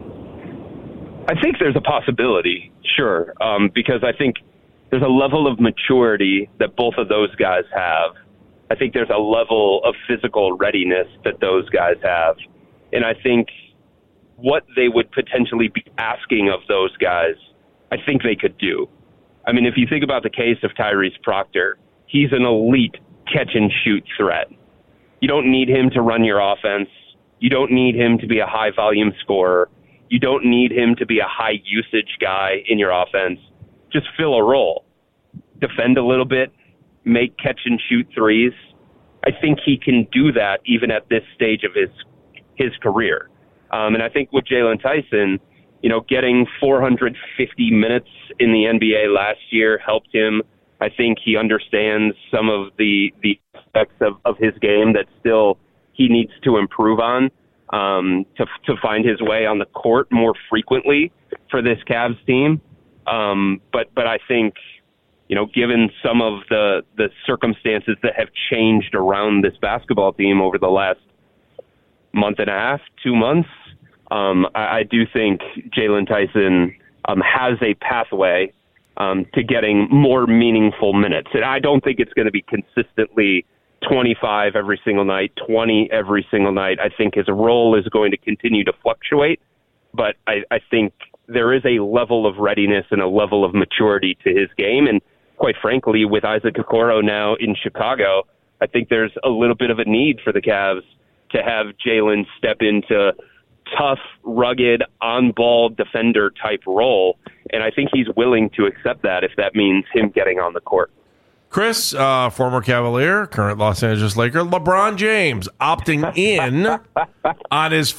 S12: I think there's a possibility, sure, because I think there's a level of maturity that both of those guys have. I think there's a level of physical readiness that those guys have. And I think what they would potentially be asking of those guys, I think they could do. I mean, if you think about the case of Tyrese Proctor, he's an elite catch-and-shoot threat. You don't need him to run your offense. You don't need him to be a high-volume scorer. You don't need him to be a high-usage guy in your offense. Just fill a role. Defend a little bit. Make catch-and-shoot threes. I think he can do that even at this stage of his career. And I think with Jalen Tyson, you know, getting 450 minutes in the NBA last year helped him. I think he understands some of the aspects of his game that still he needs to improve on. To find his way on the court more frequently for this Cavs team. But I think, you know, given some of the circumstances that have changed around this basketball team over the last month and a half, 2 months, I do think Jalen Tyson has a pathway to getting more meaningful minutes. And I don't think it's going to be consistently 25 every single night, 20 every single night. I think his role is going to continue to fluctuate, but I think there is a level of readiness and a level of maturity to his game. And quite frankly, with Isaac Okoro now in Chicago, I think there's a little bit of a need for the Cavs to have Jalen step into tough, rugged, on-ball defender type role. And I think he's willing to accept that if that means him getting on the court.
S13: Chris, former Cavalier, current Los Angeles Laker, LeBron James opting in on his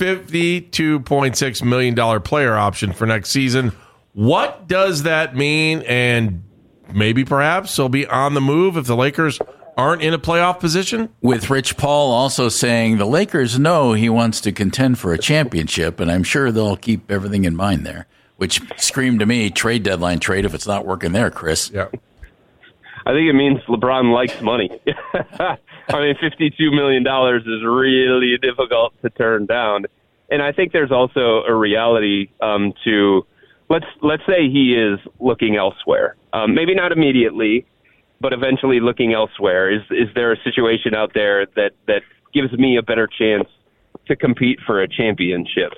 S13: $52.6 million player option for next season. What does that mean? And maybe perhaps he'll be on the move if the Lakers aren't in a playoff position?
S11: With Rich Paul also saying the Lakers know he wants to contend for a championship, and I'm sure they'll keep everything in mind there, which screamed to me trade deadline trade if it's not working there, Chris.
S13: Yeah.
S12: I think it means LeBron likes money. I mean, $52 million is really difficult to turn down. And I think there's also a reality to, let's say he is looking elsewhere. Maybe not immediately, but eventually looking elsewhere. Is there a situation out there that gives me a better chance to compete for a championship?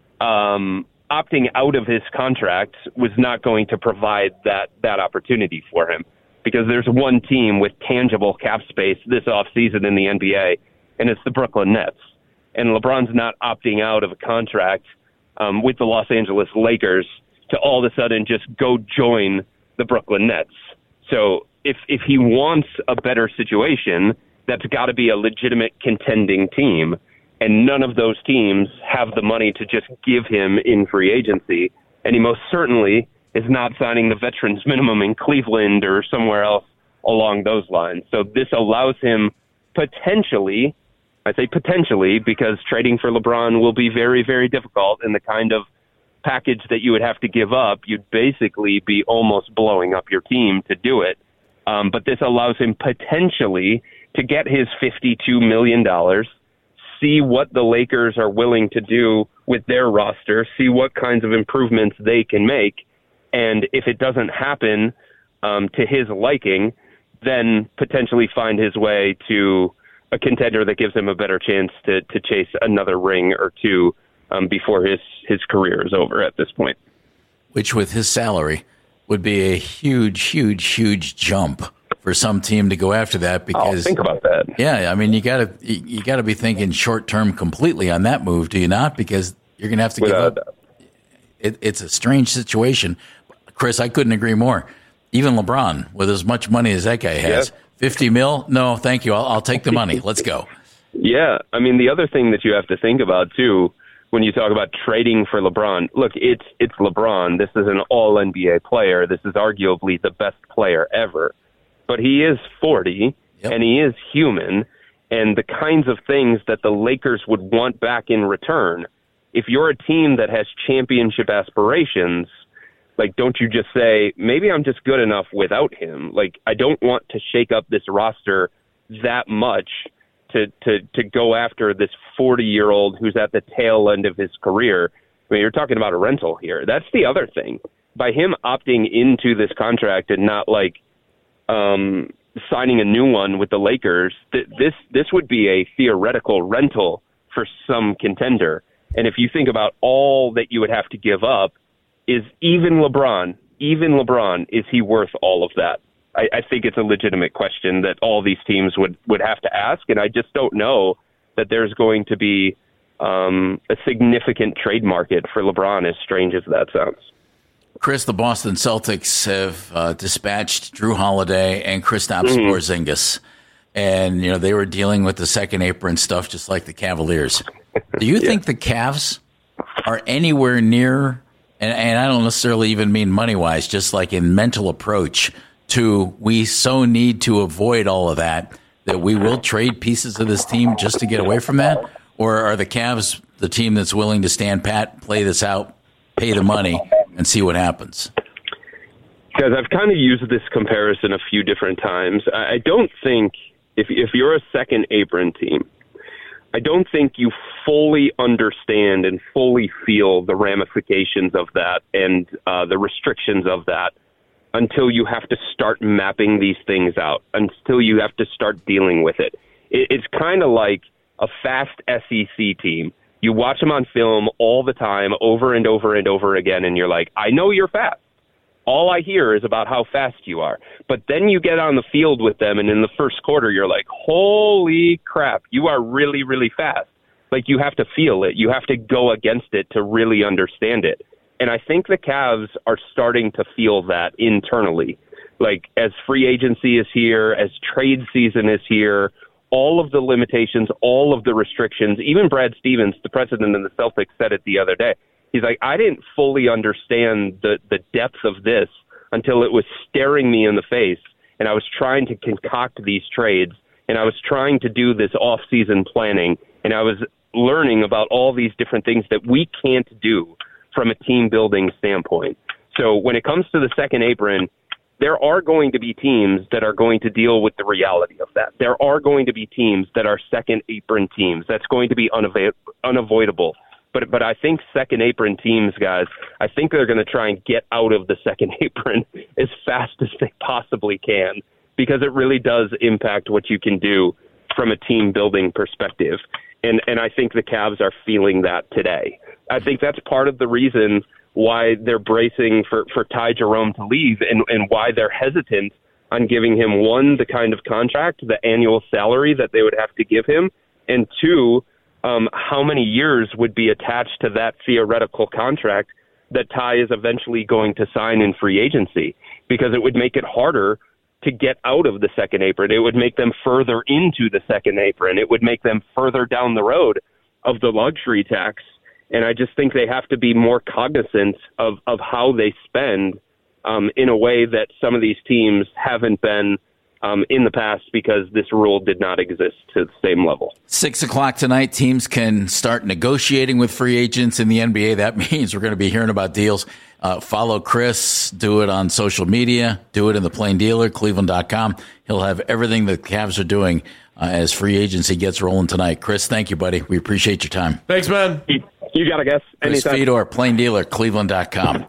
S12: Opting out of his contract was not going to provide that opportunity for him. Because there's one team with tangible cap space this offseason in the NBA, and it's the Brooklyn Nets. And LeBron's not opting out of a contract with the Los Angeles Lakers to all of a sudden just go join the Brooklyn Nets. So if he wants a better situation, that's got to be a legitimate contending team. And none of those teams have the money to just give him in free agency. And he most certainly is not signing the veterans minimum in Cleveland or somewhere else along those lines. So this allows him potentially, I say potentially, because trading for LeBron will be very, very difficult, and the kind of package that you would have to give up, you'd basically be almost blowing up your team to do it. But this allows him potentially to get his $52 million, see what the Lakers are willing to do with their roster, see what kinds of improvements they can make. And if it doesn't happen to his liking, then potentially find his way to a contender that gives him a better chance to chase another ring or two before his career is over at this point.
S11: Which, with his salary, would be a huge, huge, huge jump for some team to go after that. Because
S12: think about that.
S11: Yeah, I mean, you got to be thinking short term completely on that move, do you not? Because you're going to have to give up. It's a strange situation, Chris. I couldn't agree more. Even LeBron, with as much money as that guy has, 50 mil? No, thank you. I'll take the money. Let's go.
S12: Yeah, I mean, the other thing that you have to think about too, when you talk about trading for LeBron, look, it's LeBron. This is an all-NBA player. This is arguably the best player ever. But he is 40, and he is human, and the kinds of things that the Lakers would want back in return, if you're a team that has championship aspirations, like, don't you just say, maybe I'm just good enough without him? Like, I don't want to shake up this roster that much to go after this 40-year-old who's at the tail end of his career. I mean, you're talking about a rental here. That's the other thing. By him opting into this contract and not, like, signing a new one with the Lakers, this would be a theoretical rental for some contender. And if you think about all that you would have to give up, is even LeBron, is he worth all of that? I think it's a legitimate question that all these teams would have to ask, and I just don't know that there's going to be a significant trade market for LeBron, as strange as that sounds.
S11: Chris, the Boston Celtics have dispatched Drew Holiday and Kristaps Porzingis, and they were dealing with the second apron stuff just like the Cavaliers. Do you think the Cavs are anywhere near, and I don't necessarily even mean money-wise, just like in mental approach to we so need to avoid all of that we will trade pieces of this team just to get away from that? Or are the Cavs the team that's willing to stand pat, play this out, pay the money, and see what happens?
S12: Guys, I've kind of used this comparison a few different times. I don't think, if you're a second apron team, I don't think you fully understand and fully feel the ramifications of that and the restrictions of that until you have to start mapping these things out, until you have to start dealing with it. It's kind of like a fast SEC team. You watch them on film all the time, over and over and over again, and you're like, I know you're fast. All I hear is about how fast you are. But then you get on the field with them, and in the first quarter, you're like, holy crap, you are really, really fast. Like, you have to feel it. You have to go against it to really understand it. And I think the Cavs are starting to feel that internally. Like, as free agency is here, as trade season is here, all of the limitations, all of the restrictions, even Brad Stevens, the president of the Celtics, said it the other day. He's like, I didn't fully understand the depth of this until it was staring me in the face, and I was trying to concoct these trades, and I was trying to do this off-season planning, and I was learning about all these different things that we can't do from a team-building standpoint. So when it comes to the second apron, there are going to be teams that are going to deal with the reality of that. There are going to be teams that are second apron teams. That's going to be unavoidable. But I think second apron teams, guys, I think they're going to try and get out of the second apron as fast as they possibly can, because it really does impact what you can do from a team building perspective. And I think the Cavs are feeling that today. I think that's part of the reason why they're bracing for Ty Jerome to leave and why they're hesitant on giving him, one, the kind of contract, the annual salary that they would have to give him, and two, how many years would be attached to that theoretical contract that Ty is eventually going to sign in free agency, because it would make it harder to get out of the second apron. It would make them further into the second apron. It would make them further down the road of the luxury tax. And I just think they have to be more cognizant of how they spend in a way that some of these teams haven't been in the past because this rule did not exist to the same level.
S11: 6 o'clock tonight, teams can start negotiating with free agents in the NBA. That means we're going to be hearing about deals. Follow Chris, do it on social media, do it in the Plain Dealer, Cleveland.com. He'll have everything the Cavs are doing as free agency gets rolling tonight. Chris, thank you, buddy. We appreciate your time.
S13: Thanks, man.
S12: You got it, guys.
S11: Chris Fedor, Plain Dealer, Cleveland.com.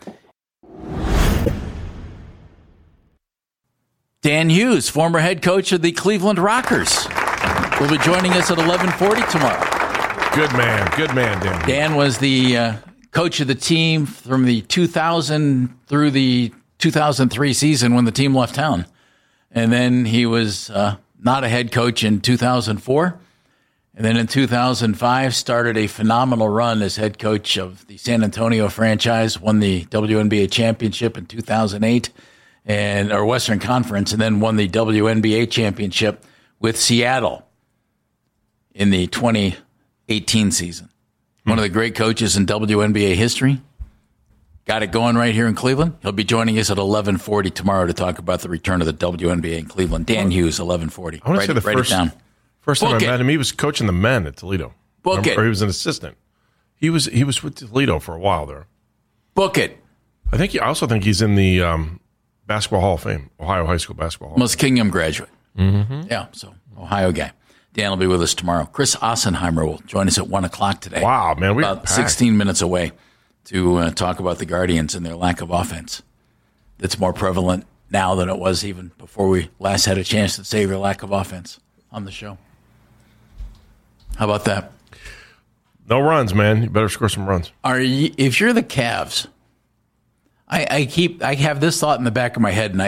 S11: Dan Hughes, former head coach of the Cleveland Rockers, will be joining us at 11:40 tomorrow.
S13: Good man, Dan.
S11: Dan was the coach of the team from the 2000 through the 2003 season when the team left town. And then he was not a head coach in 2004. And then in 2005, started a phenomenal run as head coach of the San Antonio franchise, won the WNBA championship in 2008. Or Western Conference, and then won the WNBA championship with Seattle in the 2018 season. One of the great coaches in WNBA history. Got it going right here in Cleveland. He'll be joining us at 11:40 tomorrow to talk about the return of the WNBA in Cleveland. Dan Hughes, 11:40.
S13: I want to say the first time I met him, he was coaching the men at Toledo.
S11: Book it.
S13: Or he was an assistant. He was with Toledo for a while there.
S11: Book it.
S13: I also think he's in the Basketball Hall of Fame, Ohio High School Basketball Hall.
S11: Most Kingham graduate.
S13: Mm-hmm.
S11: Yeah, so Ohio guy. Dan will be with us tomorrow. Chris Ossenheimer will join us at 1 o'clock today.
S13: Wow, man. We're
S11: about 16 minutes away to talk about the Guardians and their lack of offense. That's more prevalent now than it was even before we last had a chance to say their lack of offense on the show. How about that?
S13: No runs, man. You better score some runs.
S11: If you're the Cavs, I have this thought in the back of my head, and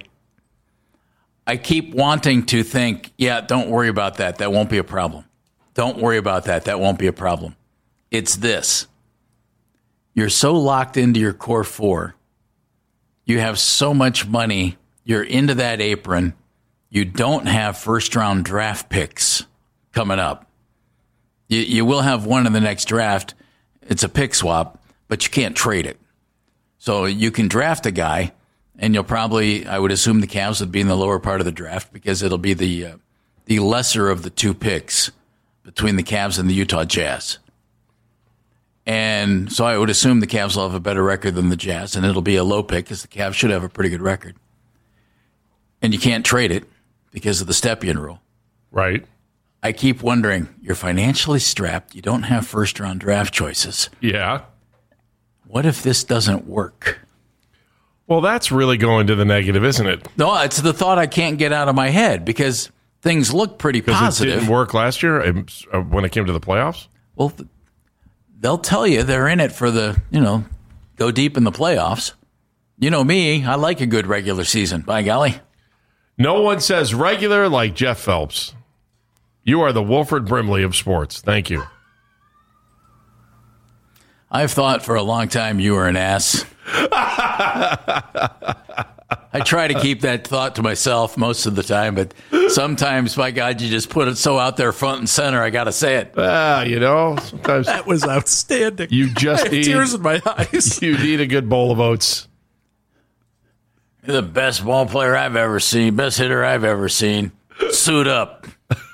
S11: I keep wanting to think, yeah, don't worry about that. That won't be a problem. Don't worry about that. That won't be a problem. It's this. You're so locked into your core four. You have so much money. You're into that apron. You don't have first-round draft picks coming up. You will have one in the next draft. It's a pick swap, but you can't trade it. So you can draft a guy, and you'll probably, I would assume the Cavs would be in the lower part of the draft because it'll be the lesser of the two picks between the Cavs and the Utah Jazz. And so I would assume the Cavs will have a better record than the Jazz, and it'll be a low pick because the Cavs should have a pretty good record. And you can't trade it because of the Stepien rule.
S13: Right.
S11: I keep wondering, you're financially strapped. You don't have first-round draft choices.
S13: Yeah.
S11: What if this doesn't work?
S13: Well, that's really going to the negative, isn't it?
S11: No, it's the thought I can't get out of my head because things look pretty positive.
S13: It didn't work last year when it came to the playoffs?
S11: Well, they'll tell you they're in it for the, go deep in the playoffs. You know me, I like a good regular season, by golly.
S13: No one says regular like Jeff Phelps. You are the Wilford Brimley of sports. Thank you.
S11: I've thought for a long time you were an ass. I try to keep that thought to myself most of the time, but sometimes, by God, you just put it so out there front and center, I got to say it.
S13: Sometimes
S6: that was outstanding.
S13: You just need
S6: tears in my eyes.
S13: You need a good bowl of oats.
S11: You're the best ball player I've ever seen, best hitter I've ever seen. Suit up.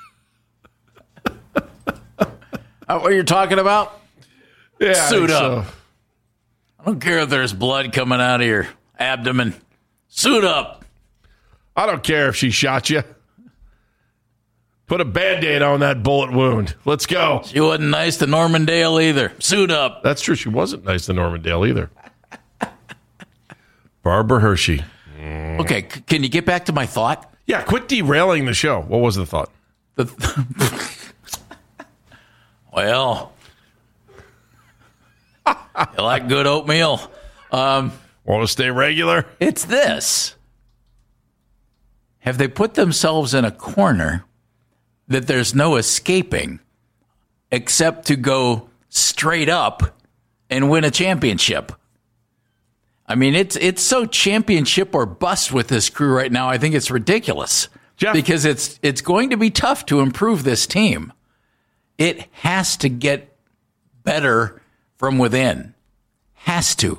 S11: What you're talking about?
S13: Yeah,
S11: suit up.
S13: So.
S11: I don't care if there's blood coming out of your abdomen. Suit up.
S13: I don't care if she shot you. Put a Band-Aid on that bullet wound. Let's go.
S11: She wasn't nice to Norman Dale either. Suit up.
S13: That's true. She wasn't nice to Norman Dale either. Barbara Hershey.
S11: Okay, can you get back to my thought?
S13: Yeah, quit derailing the show. What was the thought?
S11: Well, you like good oatmeal.
S13: Want to stay regular?
S11: It's this. Have they put themselves in a corner that there's no escaping except to go straight up and win a championship? I mean, it's so championship or bust with this crew right now. I think it's ridiculous. Jeff, because it's going to be tough to improve this team. It has to get better from within. Has to.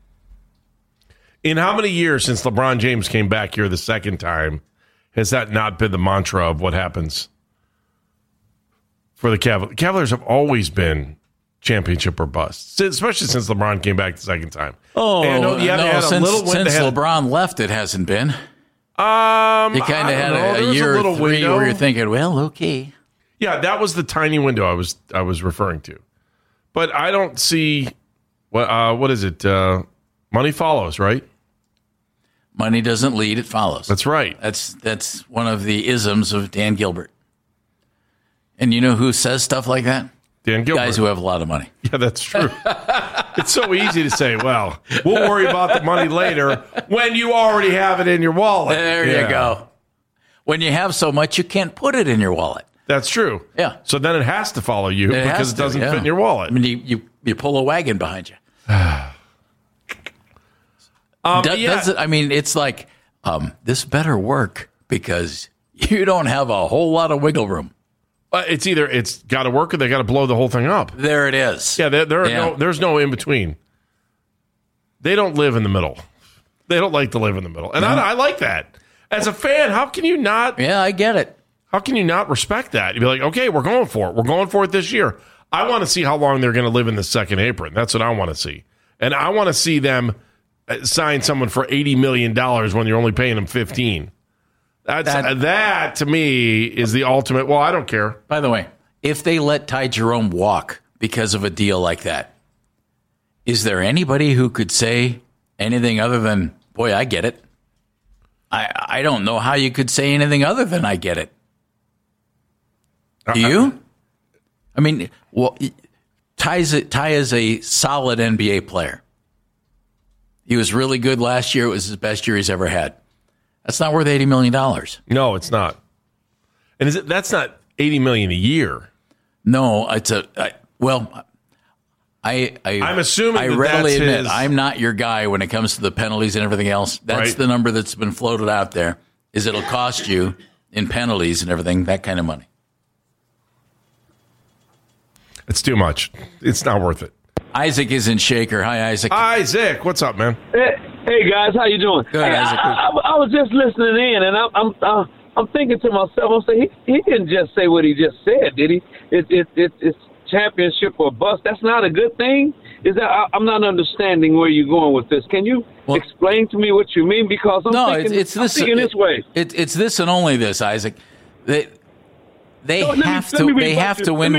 S13: In how many years since LeBron James came back here the second time has that not been the mantra of what happens for the Cavaliers? Cavaliers have always been championship or bust, especially since LeBron came back the second time.
S11: Oh, since LeBron left, it hasn't been. You kind of had a year or three window where you're thinking, well, okay.
S13: Yeah, that was the tiny window I was referring to. But I don't see what is it? Money follows, right?
S11: Money doesn't lead; it follows.
S13: That's right.
S11: That's one of the isms of Dan Gilbert. And you know who says stuff like that?
S13: Dan Gilbert.
S11: Guys who have a lot of money.
S13: Yeah, that's true. It's so easy to say, well, we'll worry about the money later when you already have it in your wallet.
S11: There you go. When you have so much, you can't put it in your wallet.
S13: That's true.
S11: Yeah.
S13: So then it has to follow you because it doesn't fit in your wallet.
S11: I mean, you pull a wagon behind you. It's like, this better work because you don't have a whole lot of wiggle room.
S13: It's either it's got to work or they got to blow the whole thing up.
S11: There it is.
S13: Yeah, there's no in between. They don't live in the middle. They don't like to live in the middle. And I like that. As a fan, how can you not?
S11: Yeah, I get it.
S13: How can you not respect that? You'd be like, okay, we're going for it. We're going for it this year. I want to see how long they're going to live in the second apron. That's what I want to see. And I want to see them sign someone for $80 million when you're only paying them $15. That to me is the ultimate. Well, I don't care.
S11: By the way, if they let Ty Jerome walk because of a deal like that, is there anybody who could say anything other than, boy, I get it? I don't know how you could say anything other than I get it. Do you? I mean, well, Ty is a solid NBA player. He was really good last year. It was his best year he's ever had. That's not worth $80 million.
S13: No, it's not. And that's not $80 million a year.
S11: No, I'm assuming I readily admit I'm not your guy when it comes to the penalties and everything else. That's right. The number that's been floated out there. Is it'll cost you in penalties and everything, that kind of money.
S13: It's too much. It's not worth it.
S11: Isaac is in Shaker. Hi, Isaac.
S13: Isaac, what's up, man?
S14: Hey guys, how you doing?
S11: Good, Isaac.
S14: I was just listening in, and I'm thinking to myself, I'm saying he didn't just say what he just said, did he? It's championship or bust. That's not a good thing. Is that I'm not understanding where you're going with this? Can you explain to me what you mean? Because I'm thinking this way.
S11: It's this and only this, Isaac. They have to win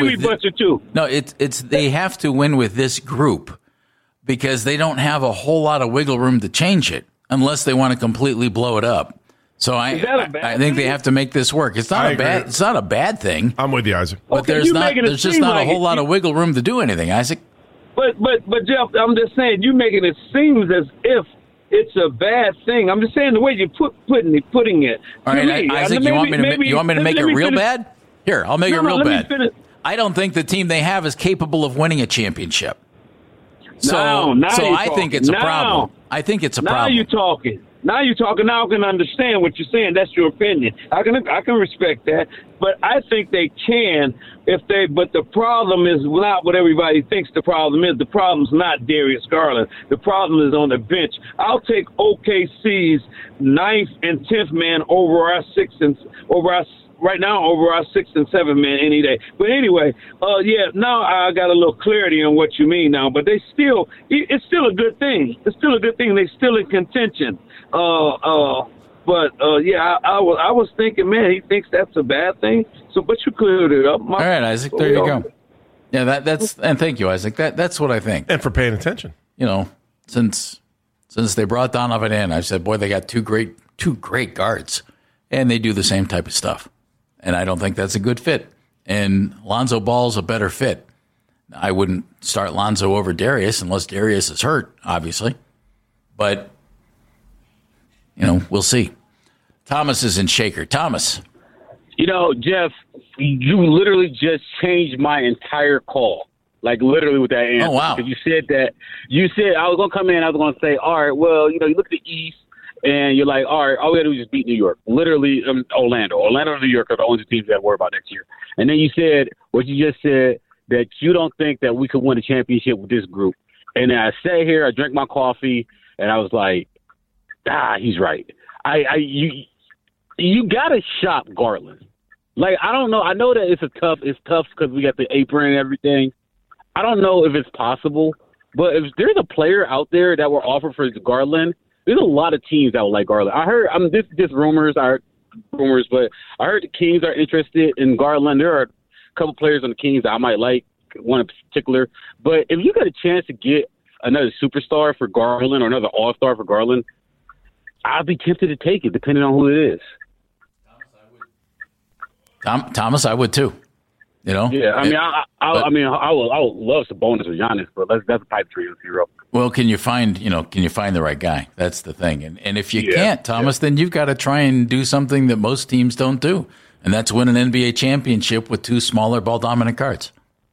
S11: with this group because they don't have a whole lot of wiggle room to change it unless they want to completely blow it up. So I think they have to make this work. It's not a bad thing.
S13: I'm with you, Isaac.
S11: But there's just not a whole lot of wiggle room to do anything, Isaac.
S14: But Jeff, I'm just saying you're making it seem as if it's a bad thing. I'm just saying the way you're putting it.
S11: All right, Isaac, you want me to make it real bad? Here, I'll make it real bad. I don't think the team they have is capable of winning a championship. So I think it's a problem. I think it's a problem.
S14: Now you're talking. Now I can understand what you're saying. That's your opinion. I can respect that. But I think they can but the problem is not what everybody thinks the problem is. The problem's not Darius Garland. The problem is on the bench. I'll take OKC's 9th and 10th man over our 6th and right now over our 6th and 7th man any day. But anyway, now I got a little clarity on what you mean now. But it's still a good thing. It's still a good thing. They're still in contention. I was thinking, man, he thinks that's a bad thing. But you cleared it up.
S11: All right, Isaac, there you go. Yeah, and thank you, Isaac. That's what I think.
S13: And for paying attention.
S11: You know, since they brought Donovan in, I said, boy, they got two great guards, and they do the same type of stuff. And I don't think that's a good fit. And Lonzo Ball's a better fit. I wouldn't start Lonzo over Darius unless Darius is hurt, obviously. But, we'll see. Thomas is in Shaker. Thomas.
S15: Jeff, you literally just changed my entire call.
S14: Like literally with that answer.
S11: Oh, wow.
S14: Because you said I was going to come in, I was going to say, all right, well, you look at the East, and you're like, all right, all we got to do is just beat New York. Literally, Orlando and New York are the only two teams we got to worry about next year. And then you said what you just said, that you don't think that we could win a championship with this group. And then I sat here, I drank my coffee, and I was like, he's right. You got to shop Garland. Like, I don't know. I know that it's tough because we got the apron and everything. I don't know if it's possible, but if there's a player out there that were offered for Garland, there's a lot of teams that would like Garland. I heard, this is just rumors, but I heard the Kings are interested in Garland. There are a couple players on the Kings that I might like, one in particular. But if you got a chance to get another superstar for Garland or another all-star for Garland, I'd be tempted to take it, depending on who it is.
S11: Thomas, I would too.
S14: Yeah, I would love Sabonis or Giannis, but that's a pipe dream, zero.
S11: Well, can you find the right guy? That's the thing. And if you can't, Thomas, then you've got to try and do something that most teams don't do, and that's win an NBA championship with two smaller ball dominant guards.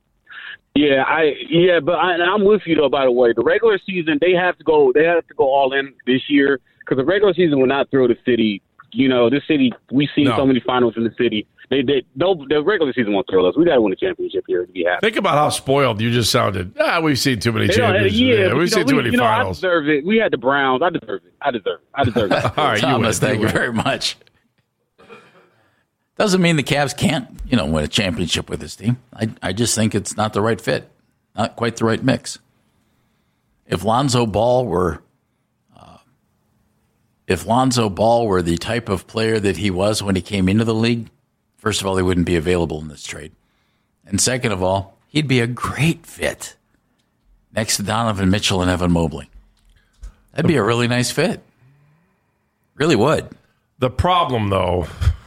S14: But I'm with you though. By the way, the regular season they have to go all in this year because the regular season will not throw the city. This city we've seen so many finals in the city. The regular season won't throw us. We got to win a championship here to be happy.
S13: Think about how spoiled you just sounded. We've seen too many championships. We've seen too many finals.
S14: I deserve it. We had the Browns. I deserve it.
S13: All right,
S11: Thomas, thank you very much. Doesn't mean the Cavs can't, win a championship with this team. I just think it's not the right fit, not quite the right mix. If Lonzo Ball were the type of player that he was when he came into the league, first of all, he wouldn't be available in this trade. And second of all, he'd be a great fit next to Donovan Mitchell and Evan Mobley. That'd be a really nice fit. Really would.
S13: The problem, though,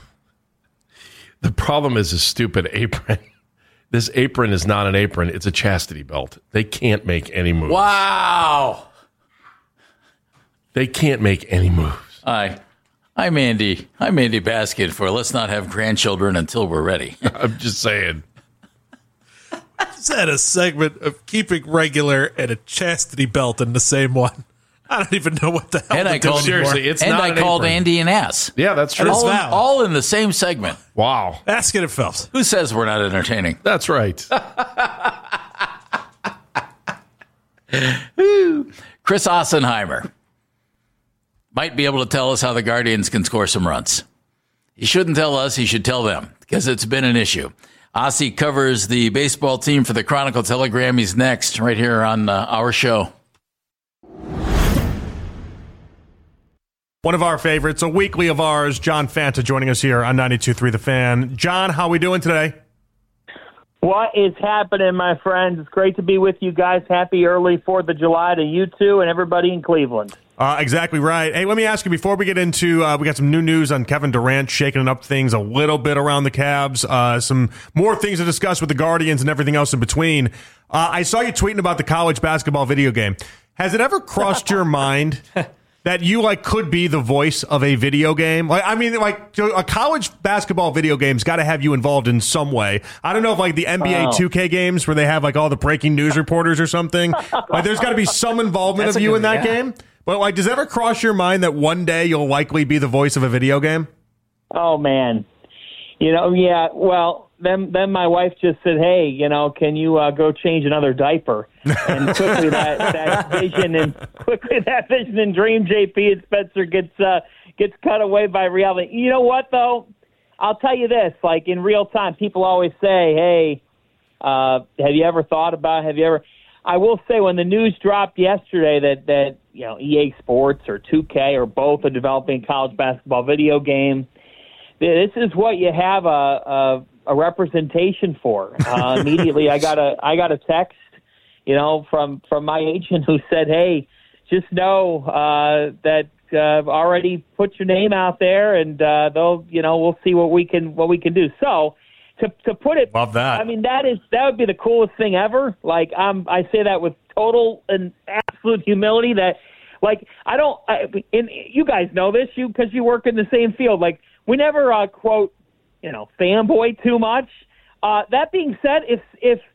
S13: is a stupid apron. This apron is not an apron. It's a chastity belt. They can't make any moves.
S11: Wow.
S13: They can't make any moves.
S11: I'm Andy Basket for Let's Not Have Grandchildren Until We're Ready.
S13: I'm just saying.
S15: I just had a segment of keeping regular and a chastity belt in the same one. I don't even know what the hell
S11: and
S15: to do.
S11: Seriously, it's not an called apron. Andy an ass.
S13: Yeah, that's true.
S11: All in the same segment.
S13: Wow.
S15: Ask it, Phelps.
S11: Who says we're not entertaining?
S13: That's right.
S11: Chris Ossenheimer might be able to tell us how the Guardians can score some runs. He shouldn't tell us. He should tell them because it's been an issue. Ossie covers the baseball team for the Chronicle-Telegram. He's next right here on our show.
S16: One of our favorites, a weekly of ours, John Fanta, joining us here on 92.3 The Fan. John, how are we doing today?
S17: What is happening, my friends? It's great to be with you guys. Happy early 4th of July to you two and everybody in Cleveland.
S16: Exactly right. Hey, let me ask you, before we get into, we got some new news on Kevin Durant shaking up things a little bit around the Cavs, some more things to discuss with the Guardians and everything else in between. I saw you tweeting about the college basketball video game. Has it ever crossed your mind that you could be the voice of a video game? A college basketball video game's got to have you involved in some way. I don't know if the NBA 2K games where they have all the breaking news reporters or something. There's got to be some involvement of you in that game. But does it ever cross your mind that one day you'll likely be the voice of a video game?
S17: Oh man, yeah. Well, then my wife just said, "Hey, can you go change another diaper?" And quickly that vision and dream, JP and Spencer gets cut away by reality. You know what though? I'll tell you this: in real time, people always say, "Hey, have you ever thought about? Have you ever?" I will say when the news dropped yesterday that EA Sports or 2K or both are developing a college basketball video game, this is what you have a representation for. Immediately, I got a text, from my agent who said, "Hey, just know that I've already put your name out there, and we'll see what we can do." So. To put it,
S16: love that.
S17: I mean, that would be the coolest thing ever. I say that with total and absolute humility. That, and you guys know this, because you work in the same field. We never quote, fanboy too much. That being said, if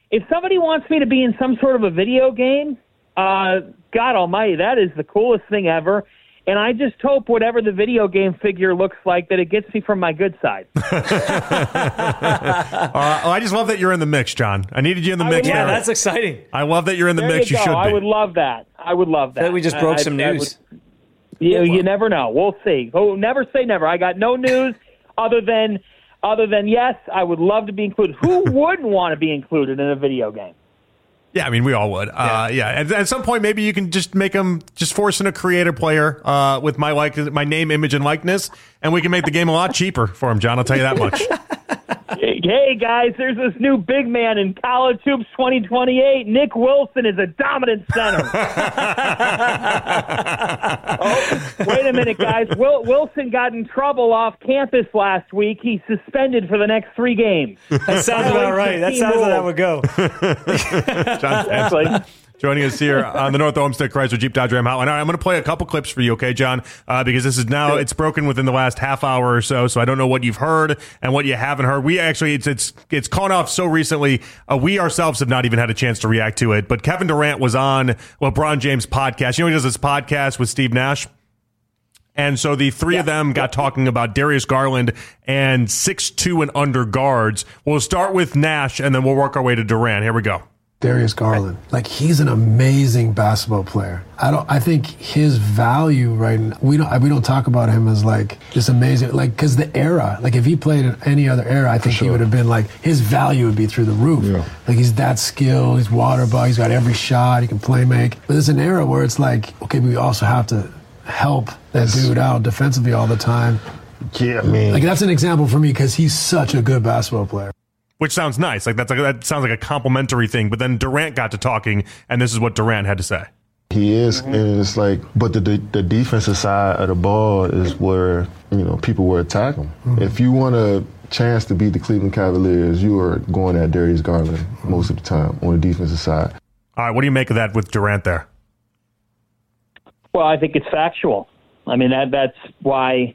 S17: if somebody wants me to be in some sort of a video game, God almighty, that is the coolest thing ever. And I just hope whatever the video game figure looks like, that it gets me from my good side.
S16: I just love that you're in the mix, John. I needed you in the mix.
S18: Yeah, that's exciting.
S16: I love that you're in the mix. You should be.
S17: I would love that. I would love that.
S18: We just broke some news.
S17: You never know. We'll see. Oh, never say never. I got no news other than yes, I would love to be included. Who wouldn't want to be included in a video game?
S16: Yeah, I mean, we all would. Yeah. And at some point, maybe you can just make them, just force in a creator player with my name, image, and likeness, and we can make the game a lot cheaper for him, John. I'll tell you that much.
S17: Hey, guys, there's this new big man in College Hoops 2028. Nick Wilson is a dominant center. Wait a minute, guys. Wilson got in trouble off campus last week. He's suspended for the next 3 games.
S18: That sounds about right. That sounds how that would go.
S16: John Pence joining us here on the North Olmsted Chrysler Jeep Dodge Ram Hotline. All right, I'm going to play a couple clips for you, okay, John? Because this is now, it's broken within the last half hour or so I don't know what you've heard and what you haven't heard. We actually, it's caught off so recently, we ourselves have not even had a chance to react to it. But Kevin Durant was on LeBron James' podcast. You know, he does this podcast with Steve Nash. And so the three of them got talking about Darius Garland and 6'2" and under guards. We'll start with Nash, and then we'll work our way to Durant. Here we go.
S19: Darius Garland, like, he's an amazing basketball player. I think his value right now, we don't talk about him as like just amazing, like, because the era, like if he played in any other era, I think he would have been like, his value would be through the roof. Yeah. Like, he's that skilled, he's water bug, he's got every shot, he can play make. But it's an era where it's like, okay, we also have to help that dude out defensively all the time.
S20: Yeah, I mean,
S19: like, that's an example for me because he's such a good basketball player.
S16: Which sounds nice. Like that sounds like a complimentary thing. But then Durant got to talking, and this is what Durant had to say.
S20: He is, and it's like, but the defensive side of the ball is where, you know, people were attacking. Mm-hmm. If you want a chance to beat the Cleveland Cavaliers, you are going at Darius Garland most of the time on the defensive side.
S16: All right, what do you make of that with Durant there?
S17: Well, I think it's factual. I mean, that's why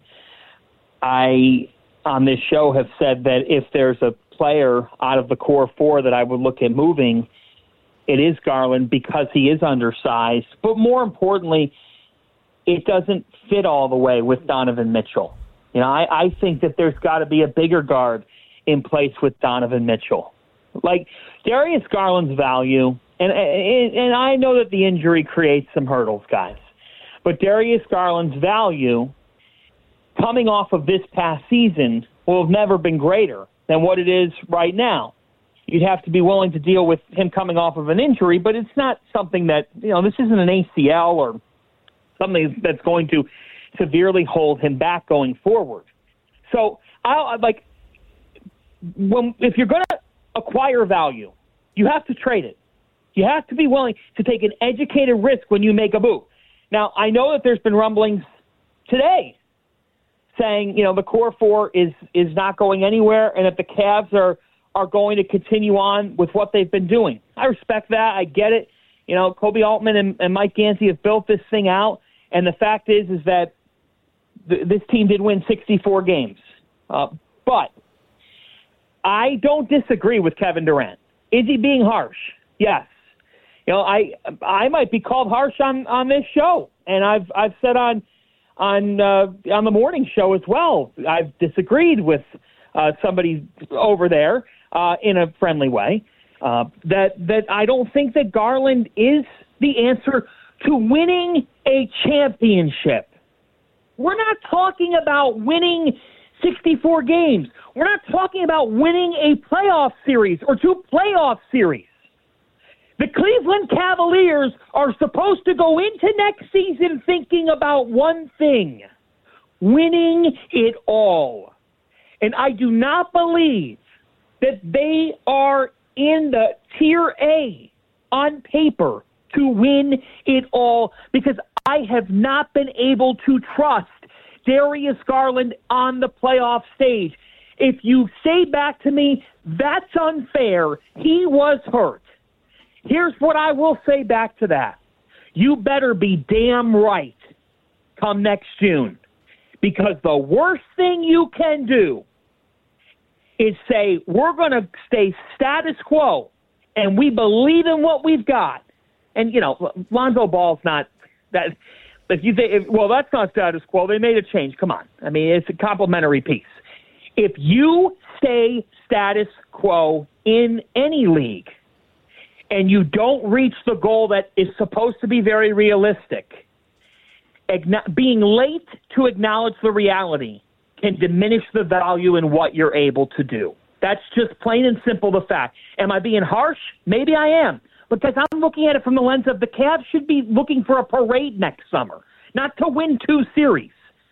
S17: I, on this show, have said that if there's a player out of the core 4 that I would look at moving, it is Garland, because he is undersized. But more importantly, it doesn't fit all the way with Donovan Mitchell. You know, I think that there's got to be a bigger guard in place with Donovan Mitchell. Like, Darius Garland's value, and I know that the injury creates some hurdles, guys, but Darius Garland's value coming off of this past season will have never been greater than what it is right now. You'd have to be willing to deal with him coming off of an injury, but it's not something that, you know, this isn't an ACL or something that's going to severely hold him back going forward. So, if you're going to acquire value, you have to trade it. You have to be willing to take an educated risk when you make a move. Now, I know that there's been rumblings today saying, you know, the core 4 is not going anywhere, and that the Cavs are going to continue on with what they've been doing. I respect that. I get it. You know, Kobe Altman and Mike Gansey have built this thing out, and the fact is that this team did win 64 games. But I don't disagree with Kevin Durant. Is he being harsh? Yes. You know, I might be called harsh on this show, and I've said on the morning show as well, I've disagreed with somebody over there in a friendly way, that I don't think that Garland is the answer to winning a championship. We're not talking about winning 64 games. We're not talking about winning a playoff series or 2 playoff series. The Cleveland Cavaliers are supposed to go into next season thinking about one thing: winning it all. And I do not believe that they are in the tier A on paper to win it all, because I have not been able to trust Darius Garland on the playoff stage. If you say back to me, that's unfair, he was hurt, here's what I will say back to that. You better be damn right come next June, because the worst thing you can do is say, we're going to stay status quo and we believe in what we've got, and, Lonzo Ball's not that. If you think, well, that's not status quo. They made a change. Come on. I mean, it's a complementary piece. If you stay status quo in any league and you don't reach the goal that is supposed to be very realistic, being late to acknowledge the reality can diminish the value in what you're able to do. That's just plain and simple the fact. Am I being harsh? Maybe I am. Because I'm looking at it from the lens of the Cavs should be looking for a parade next summer, not to win 2 series.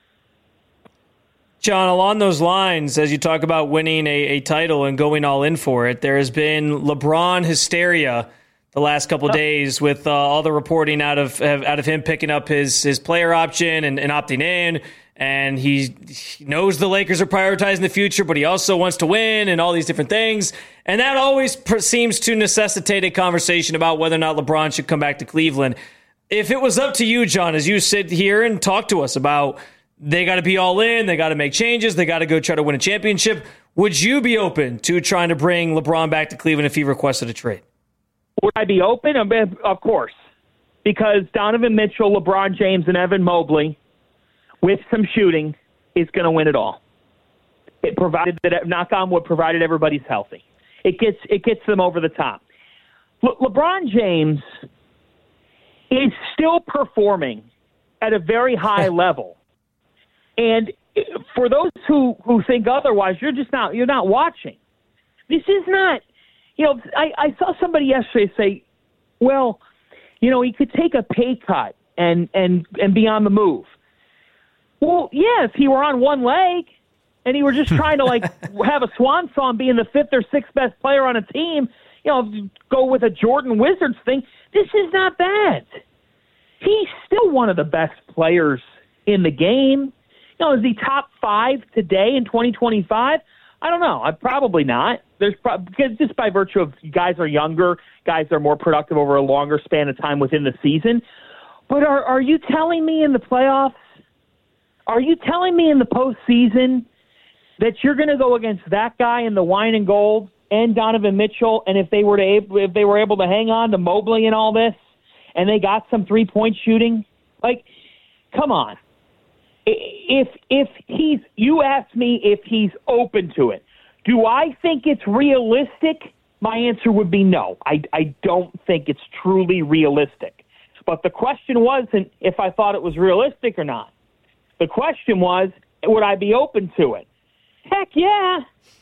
S18: John, along those lines, as you talk about winning a title and going all in for it, there has been LeBron hysteria the last couple of days with all the reporting out of him picking up his player option and opting in. And he knows the Lakers are prioritizing the future, but he also wants to win and all these different things. And that always seems to necessitate a conversation about whether or not LeBron should come back to Cleveland. If it was up to you, John, as you sit here and talk to us about they got to be all in, they got to make changes, they got to go try to win a championship, would you be open to trying to bring LeBron back to Cleveland if he requested a trade?
S17: Would I be open? Of course. Because Donovan Mitchell, LeBron James, and Evan Mobley, with some shooting, is going to win it all. It provided that, knock on wood, provided everybody's healthy. It gets them over the top. LeBron James is still performing at a very high level, and for those who think otherwise, you're not watching. This is not. I saw somebody yesterday say, well, he could take a pay cut and be on the move. Well, yeah, if he were on one leg and he were just trying to have a swan song being the 5th or 6th best player on a team, go with a Jordan Wizards thing, this is not that. He's still one of the best players in the game. Is he top 5 today in 2025? I don't know. Probably not. Because just by virtue of guys are younger, guys are more productive over a longer span of time within the season. But are you telling me in the playoffs? Are you telling me in the postseason that you're going to go against that guy in the wine and gold and Donovan Mitchell, and if they were able to hang on to Mobley and all this, and they got some 3-point shooting, come on. You asked me if he's open to it. Do I think it's realistic? My answer would be no. I don't think it's truly realistic. But the question wasn't if I thought it was realistic or not. The question was, would I be open to it? Heck yeah.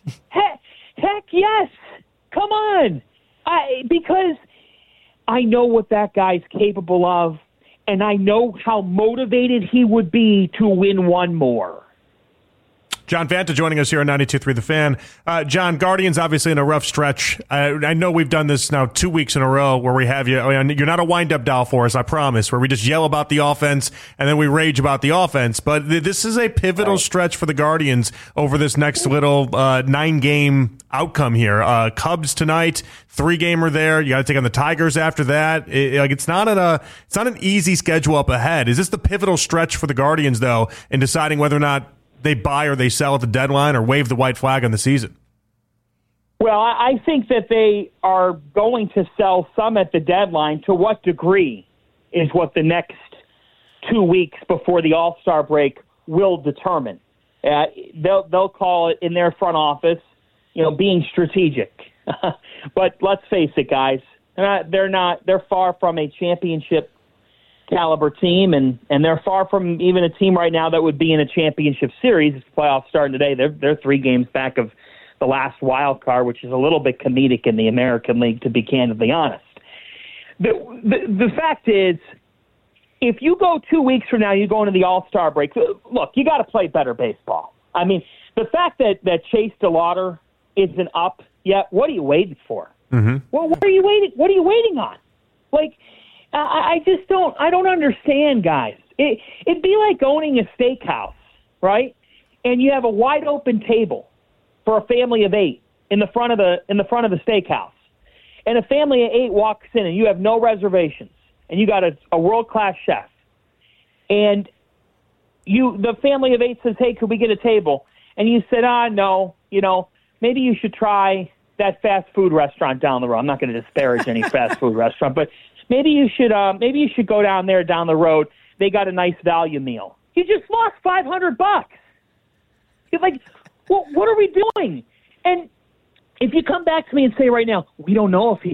S17: Heck yes. Come on. Because I know what that guy's capable of, and I know how motivated he would be to win one more.
S16: John Vanta joining us here on 92.3 The Fan. John, Guardians obviously in a rough stretch. I know we've done this now 2 weeks in a row where we have you. You're not a wind-up doll for us, I promise, where we just yell about the offense and then we rage about the offense. But this is a pivotal stretch for the Guardians over this next little 9-game outcome here. Cubs tonight, 3-gamer there. You got to take on the Tigers after that. It's not an easy schedule up ahead. Is this the pivotal stretch for the Guardians, though, in deciding whether or not they buy or they sell at the deadline or wave the white flag on the season?
S17: Well, I think that they are going to sell some at the deadline. To what degree is what the next 2 weeks before the All-Star break will determine. They'll call it in their front office, being strategic. But let's face it, guys, they're far from a championship caliber team, and they're far from even a team right now that would be in a championship series. It's playoffs starting today. They're 3 games back of the last wild card, which is a little bit comedic in the American League, to be candidly honest. The fact is, if you go 2 weeks from now, you go into the All-Star break, look, you got to play better baseball. I mean, the fact that Chase DeLauter isn't up yet, what are you waiting for? Mm-hmm. Well, what are you waiting on? I just don't understand, guys. It'd be like owning a steakhouse, right? And you have a wide open table for a family of 8 in the front of the steakhouse. And a family of 8 walks in and you have no reservations. And you got a world-class chef. And the family of 8 says, "Hey, could we get a table?" And you said, no, maybe you should try that fast food restaurant down the road. I'm not going to disparage any fast food restaurant, but maybe you should go down there down the road. They got a nice value meal. You just lost $500. You're like, well, what are we doing? And if you come back to me and say right now, we don't know if he's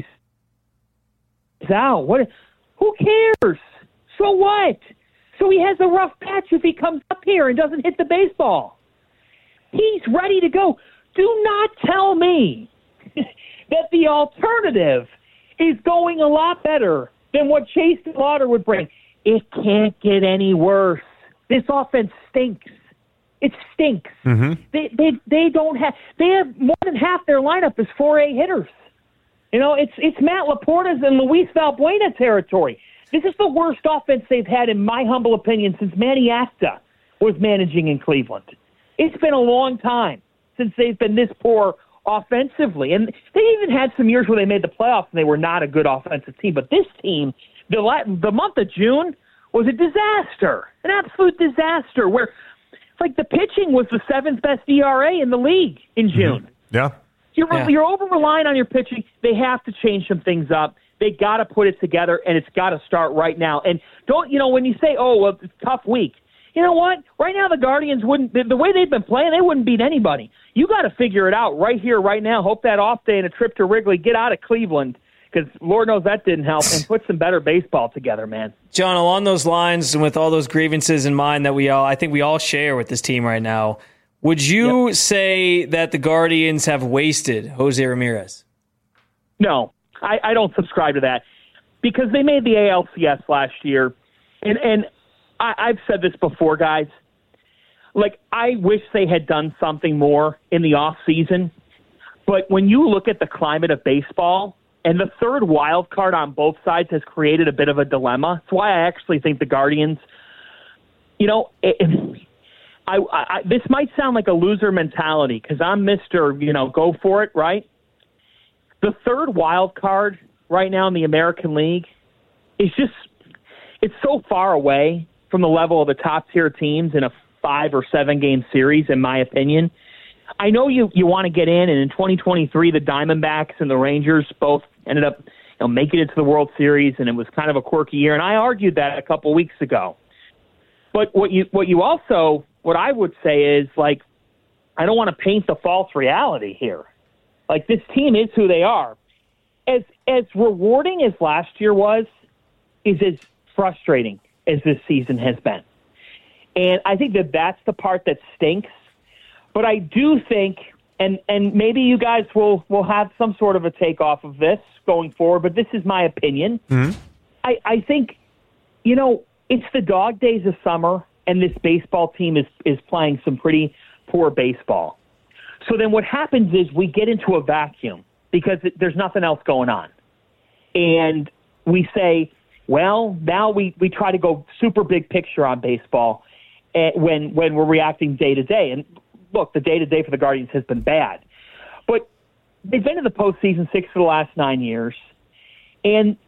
S17: out, who cares? So what? So he has a rough patch if he comes up here and doesn't hit the baseball. He's ready to go. Do not tell me that the alternative is going a lot better than what Chase Slaughter would bring. It can't get any worse. This offense stinks. It stinks.
S16: Mm-hmm.
S17: They have more than half their lineup is 4A hitters. You know, it's Matt Laporta's and Luis Valbuena territory. This is the worst offense they've had, in my humble opinion, since Manny Acta was managing in Cleveland. It's been a long time since they've been this poor offensively. And they even had some years where they made the playoffs and they were not a good offensive team. But this team, the month of June was a disaster, an absolute disaster, where the pitching was the 7th best ERA in the league in June.
S16: Yeah.
S17: You're over-relying on your pitching. They have to change some things up. They got to put it together, and it's got to start right now. And when you say, oh, well, it's a tough week, you know what? Right now the Guardians wouldn't, the way they've been playing, they wouldn't beat anybody. You got to figure it out right here, right now. Hope that off day and a trip to Wrigley, get out of Cleveland, because Lord knows that didn't help, and put some better baseball together, man.
S18: John, along those lines, and with all those grievances in mind that I think we all share with this team right now, would you say that the Guardians have wasted Jose Ramirez?
S17: No, I don't subscribe to that, because they made the ALCS last year, and I've said this before, guys. I wish they had done something more in the off season, but when you look at the climate of baseball, and the third wild card on both sides has created a bit of a dilemma. That's why I actually think the Guardians, this might sound like a loser mentality, because I'm Mr. Go for it, right? The third wild card right now in the American League is it's so far away from the level of the top tier teams in a 5 or 7 game series, in my opinion. I know you want to get in, and in 2023, the Diamondbacks and the Rangers both ended up making it to the World Series, and it was kind of a quirky year, and I argued that a couple weeks ago. But what I would say is, I don't want to paint the false reality here. This team is who they are. As rewarding as last year was, is as frustrating as this season has been. And I think that's the part that stinks. But I do think, and maybe you guys will have some sort of a take off of this going forward, but this is my opinion.
S16: Mm-hmm.
S17: I think, it's the dog days of summer, and this baseball team is playing some pretty poor baseball. So then what happens is we get into a vacuum because there's nothing else going on. And we say, well, now we try to go super big picture on baseball when we're reacting day to day. And look, the day-to-day for the Guardians has been bad. But they've been in the postseason 6 of the last 9 years. And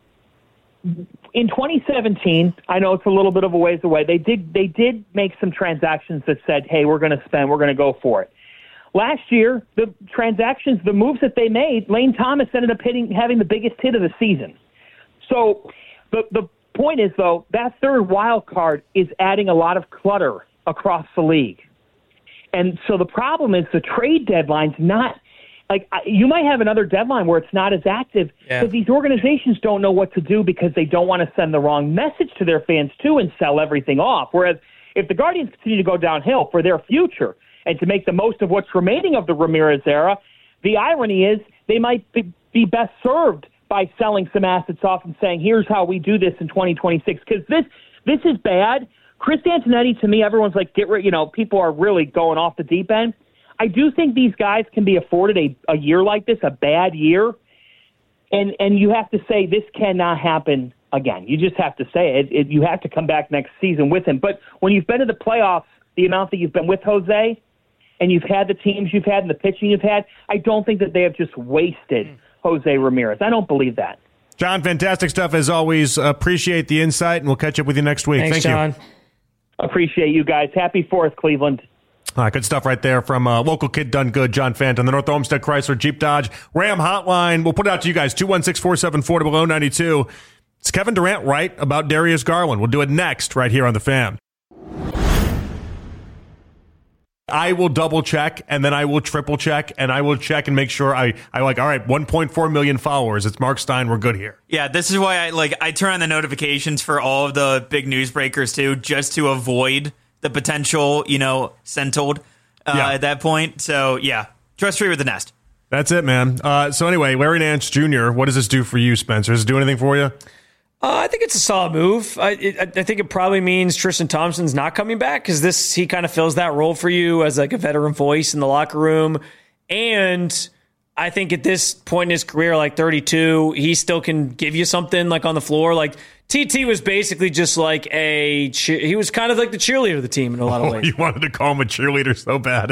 S17: in 2017, I know it's a little bit of a ways away, they did make some transactions that said, hey, we're going to go for it. Last year, the moves that they made, Lane Thomas ended up having the biggest hit of the season. So the point is, though, that third wild card is adding a lot of clutter across the league. And so the problem is the trade deadline's not you might have another deadline where it's not as active, but these organizations don't know what to do because they don't want to send the wrong message to their fans too and sell everything off. Whereas if the Guardians continue to go downhill for their future and to make the most of what's remaining of the Ramirez era, the irony is they might be best served by selling some assets off and saying, here's how we do this in 2026. Because this is bad. Chris Antonetti, to me, everyone's like, get rid. People are really going off the deep end. I do think these guys can be afforded a year like this, a bad year, and you have to say this cannot happen again. You just have to say it. You have to come back next season with him. But when you've been to the playoffs, the amount that you've been with Jose, and you've had the teams you've had and the pitching you've had, I don't think that they have just wasted Jose Ramirez. I don't believe that.
S16: John, fantastic stuff as always. Appreciate the insight, and we'll catch up with you next week.
S18: Thanks,
S16: Thank
S18: John.
S16: you.
S17: Appreciate you guys. Happy 4th, Cleveland.
S16: All right, good stuff right there from local kid done good, John Fant on the North Olmsted Chrysler Jeep Dodge Ram hotline. We'll put it out to you guys, 216-474-0092. Is Kevin Durant right about Darius Garland? We'll do it next right here on The Fan. I will double check, and then I will triple check, and I will check and make sure I like, all right, 1.4 million followers. It's Mark Stein. We're good here.
S21: Yeah, this is why I turn on the notifications for all of the big news breakers too, just to avoid the potential, send told at that point. So yeah, trust free with the Nest.
S16: That's it, man. So anyway, Larry Nance Jr., what does this do for you, Spencer? Does it do anything for you?
S18: I think it's a solid move. I think it probably means Tristan Thompson's not coming back because he kind of fills that role for you as like a veteran voice in the locker room. And I think at this point in his career, like 32, he still can give you something like on the floor. Like TT was basically just like he was kind of like the cheerleader of the team in a lot of ways.
S16: You wanted to call him a cheerleader so bad.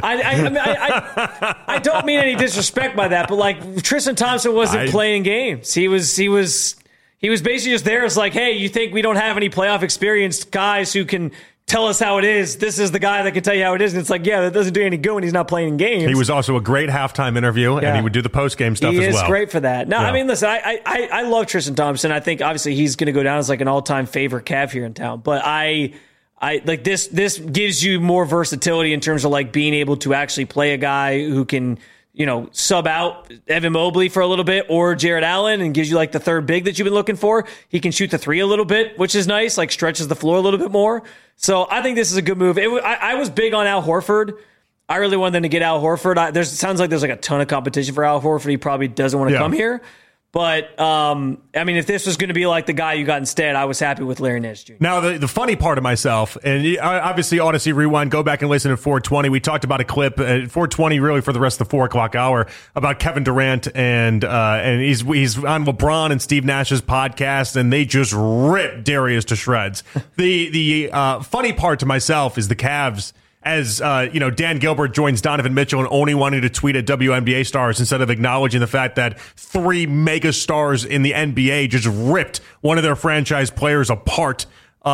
S18: I don't mean any disrespect by that, but like Tristan Thompson wasn't playing games. He was basically just there as like, hey, you think we don't have any playoff experienced guys who can tell us how it is? This is the guy that can tell you how it is. And it's like, yeah, that doesn't do any good when he's not playing games.
S16: He was also a great halftime interview, and he would do the post-game stuff as well.
S18: He is great for that. No, I mean, listen, I love Tristan Thompson. I think obviously he's going to go down as like an all-time favorite Cav here in town. But I like this gives you more versatility in terms of like being able to actually play a guy who can – sub out Evan Mobley for a little bit or Jared Allen and gives you like the third big that you've been looking for. He can shoot the three a little bit, which is nice, like stretches the floor a little bit more. So I think this is a good move. I was big on Al Horford. I really wanted them to get Al Horford. It sounds like there's like a ton of competition for Al Horford. He probably doesn't want to come here. But, I mean, if this was going to be like the guy you got instead, I was happy with Larry Nance Jr.
S16: Now, the funny part of myself, and obviously Odyssey Rewind, go back and listen to 420. We talked about a clip at 420 really for the rest of the 4 o'clock hour about Kevin Durant, and he's on LeBron and Steve Nash's podcast, and they just ripped Darius to shreds. The funny part to myself is the Cavs. As Dan Gilbert joins Donovan Mitchell and only wanting to tweet at WNBA stars instead of acknowledging the fact that 3 mega stars in the NBA just ripped one of their franchise players apart.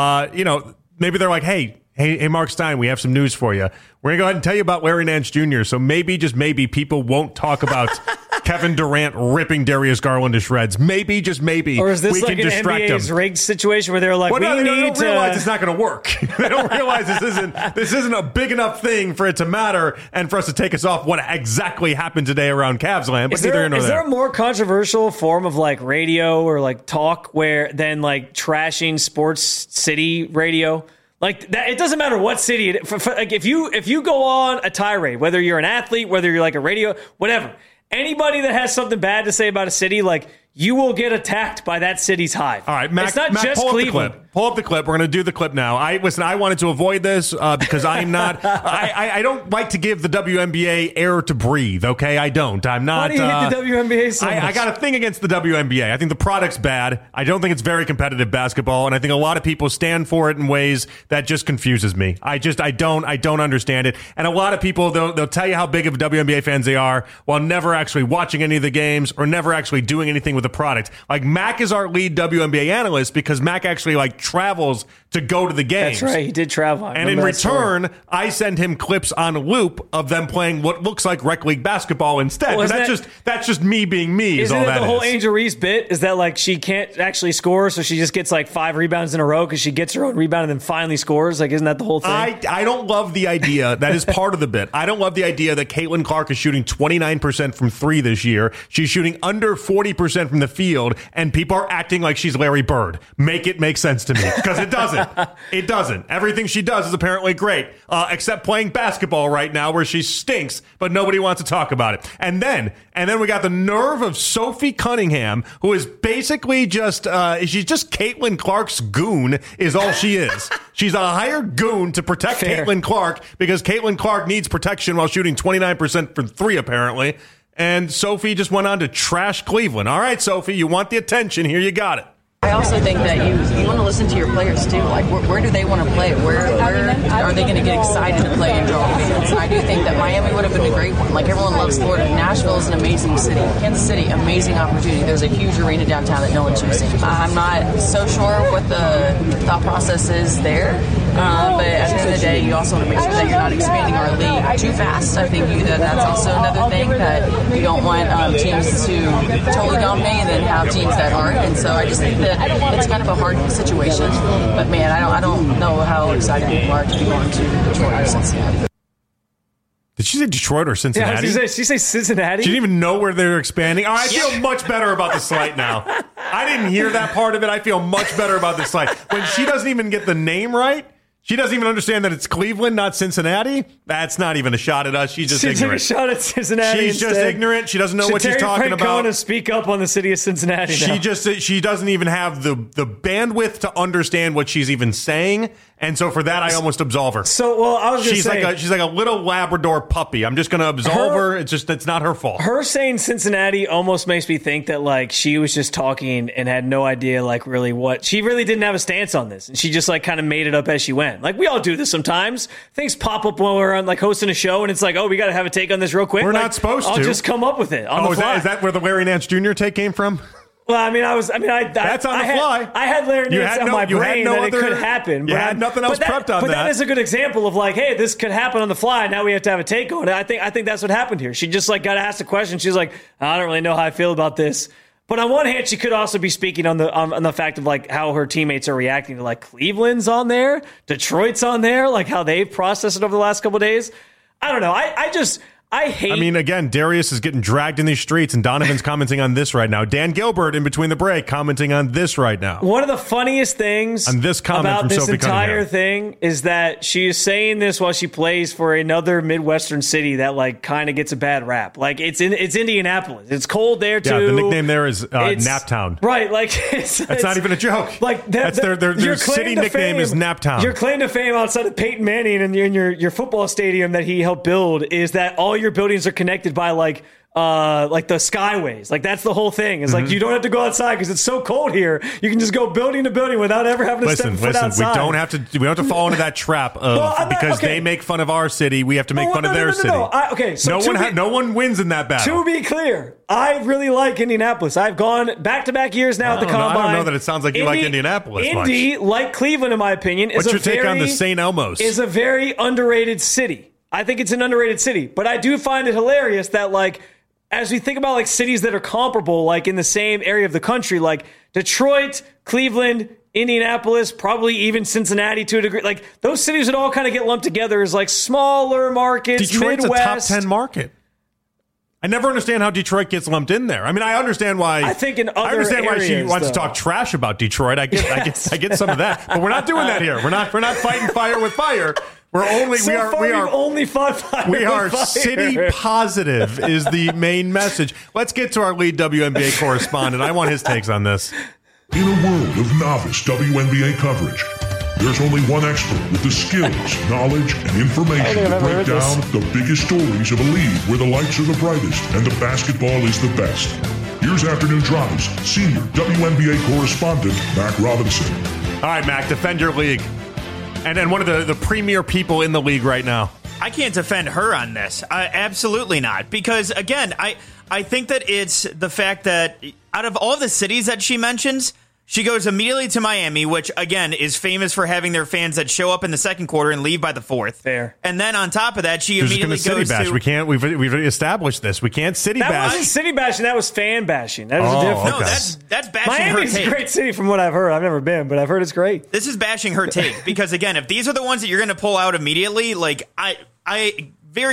S16: Maybe they're like, hey, Mark Stein, we have some news for you. We're going to go ahead and tell you about Larry Nance Jr. So maybe, just maybe, people won't talk about Kevin Durant ripping Darius Garland to shreds. Maybe, just maybe,
S18: or is this
S16: we
S18: like
S16: can
S18: an
S16: distract
S18: NBA's
S16: him.
S18: rigged situation where they're like,
S16: they don't
S18: to
S16: realize it's not going to work. They don't realize this isn't a big enough thing for it to matter and for us to take us off what exactly happened today around Cavs land. But
S18: is there a more controversial form of like radio or like talk than like trashing Sports City radio? Like that, it doesn't matter what city. Like if you go on a tirade, whether you're an athlete, whether you're like a radio, whatever, anybody that has something bad to say about a city, like you will get attacked by that city's hive.
S16: All right, Mac,
S18: it's not just Cleveland.
S16: Pull up the clip. We're going to do the clip now. I wanted to avoid this because I'm not. I don't like to give the WNBA air to breathe. Okay, I don't. I'm not.
S18: Why do you hate the WNBA so much?
S16: I got a thing against the WNBA. I think the product's bad. I don't think it's very competitive basketball, and I think a lot of people stand for it in ways that just confuses me. I don't understand it. And a lot of people they'll tell you how big of WNBA fans they are while never actually watching any of the games or never actually doing anything with the product. Like Mac is our lead WNBA analyst because Mac actually travels to go to the games.
S18: That's right. He did travel.
S16: And in return, I send him clips on loop of them playing what looks like rec league basketball instead. Well, that's just me being me. Is all that
S18: the whole Angel Reese bit? Is that like she can't actually score, so she just gets like 5 rebounds in a row because she gets her own rebound and then finally scores? Like, isn't that the whole thing?
S16: I don't love the idea. That is part of the bit. I don't love the idea that Caitlin Clark is shooting 29% from 3 this year. She's shooting under 40% from the field, and people are acting like she's Larry Bird. Make it make sense to me, because it doesn't. It doesn't. Everything she does is apparently great, except playing basketball right now, where she stinks, but nobody wants to talk about it. And then we got the nerve of Sophie Cunningham, who is basically just she's just Caitlin Clark's goon, is all she is. She's a hired goon to protect Caitlin Clark because Caitlin Clark needs protection while shooting 29% from 3, apparently. And Sophie just went on to trash Cleveland. All right, Sophie, you want the attention. Here you got it.
S22: I also think that you want to listen to your players too. Like, where do they want to play? Where are they going to get excited to play and draw fans? And I do think that Miami would have been a great one. Like, everyone loves Florida. Nashville is an amazing city. Kansas City, amazing opportunity. There's a huge arena downtown that no one's using. I'm not so sure what the thought process is there. But at the end of the day, you also want to make sure that you're not expanding our league too fast. I think that's also another thing that you don't want teams to totally dominate and then have teams that aren't. And so I just think that it's kind of a hard situation. But man, I don't know how excited people are to be going to Detroit or Cincinnati.
S16: Did she say Detroit or Cincinnati?
S18: Yeah, did she say Cincinnati?
S16: She didn't even know where they were expanding. Oh, I feel much better about the slate now. I didn't hear that part of it. I feel much better about the slate. When she doesn't even get the name right, she doesn't even understand that it's Cleveland, not Cincinnati. That's not even a shot at us. She's just ignorant.
S18: She took a shot at Cincinnati.
S16: She's just ignorant. She doesn't know what she's talking about.
S18: To speak up on the city of Cincinnati.
S16: She doesn't even have the bandwidth to understand what she's even saying. And so for that, I almost absolve her.
S18: So, well, I was going to say...
S16: she's like a little Labrador puppy. I'm just going to absolve her. It's not her fault.
S18: Her saying Cincinnati almost makes me think that, like, she was just talking and had no idea, like, really what... She really didn't have a stance on this. And she just, like, kind of made it up as she went. Like, we all do this sometimes. Things pop up when we're on, like, hosting a show, and it's like, oh, we got to have a take on this real quick.
S16: We're not supposed to.
S18: I'll just come up with it on the fly.
S16: Is that where the Larry Nance Jr. take came from?
S18: Well, I mean,
S16: that's on the fly.
S18: I had Larry Nance on my brain that it could happen.
S16: You had nothing else prepped on that.
S18: But that is a good example of like, hey, this could happen on the fly. Now we have to have a take on it. I think that's what happened here. She just like got asked a question. She's like, I don't really know how I feel about this. But on one hand, she could also be speaking on the fact of like how her teammates are reacting to like Cleveland's on there, Detroit's on there, like how they've processed it over the last couple of days. I don't know. I mean,
S16: again, Darius is getting dragged in these streets, and Donovan's commenting on this right now. Dan Gilbert, in between the break, commenting on this right now.
S18: One of the funniest things
S16: on this comment
S18: about
S16: from
S18: this
S16: Sophie
S18: entire
S16: Cunningham
S18: thing is that she is saying this while she plays for another Midwestern city that like kind of gets a bad rap. Like it's Indianapolis. It's cold there too.
S16: Yeah, the nickname there is Naptown.
S18: Right, like
S16: it's not even a joke.
S18: Like
S16: that's their city nickname is Naptown.
S18: Your claim to fame outside of Peyton Manning and your football stadium that he helped build is that all your buildings are connected by like the skyways. Like that's the whole thing. It's like you don't have to go outside because it's so cold here. You can just go building to building without ever having to step foot outside.
S16: We don't have to fall into that trap of because they make fun of our city, we have to make fun of their city.
S18: So
S16: no one wins in that battle.
S18: To be clear, I really like Indianapolis. I've gone back-to-back years now at the Combine.
S16: I don't know that it sounds like you like Indianapolis
S18: Indy,
S16: much.
S18: like Cleveland, in my opinion,
S16: What's your take on the St. Elmo's?
S18: Is a very underrated city. I think it's an underrated city, but I do find it hilarious that like as we think about like cities that are comparable, like in the same area of the country, like Detroit, Cleveland, Indianapolis, probably even Cincinnati to a degree, like those cities would all kind of get lumped together as like smaller markets.
S16: Detroit's
S18: Midwest.
S16: a top 10 market. I never understand how Detroit gets lumped in there. I mean, I understand why.
S18: I think in other areas,
S16: why she wants to talk trash about Detroit. I get some of that, but we're not doing that here. We're not fighting fire with fire. We are
S18: only fought fire.
S16: We are
S18: fire.
S16: city positive is the main message. Let's get to our lead WNBA correspondent. I want his takes on this.
S7: In a world of novice WNBA coverage, there's only one expert with the skills, knowledge, and information to break down the biggest stories of a league where the lights are the brightest and the basketball is the best. Here's Afternoon Drive's senior WNBA correspondent, Mac Robinson.
S16: All right, Mac, defend your league. And one of the premier people in the league right now.
S21: I can't defend her on this. Absolutely not. Because, again, I think that it's the fact that out of all the cities that she mentions, she goes immediately to Miami, which, again, is famous for having their fans that show up in the second quarter and leave by the fourth.
S18: Fair.
S21: And then on top of that, she immediately goes
S16: bash.
S21: to...
S16: We've established this. We can't city bash.
S18: That wasn't city bashing. That was fan bashing. That was a different...
S21: No, that's bashing
S18: Miami's
S21: her take.
S18: a great city from what I've heard. I've never been, but I've heard it's great.
S21: This is bashing her take because, again, if these are the ones that you're going to pull out immediately, like, I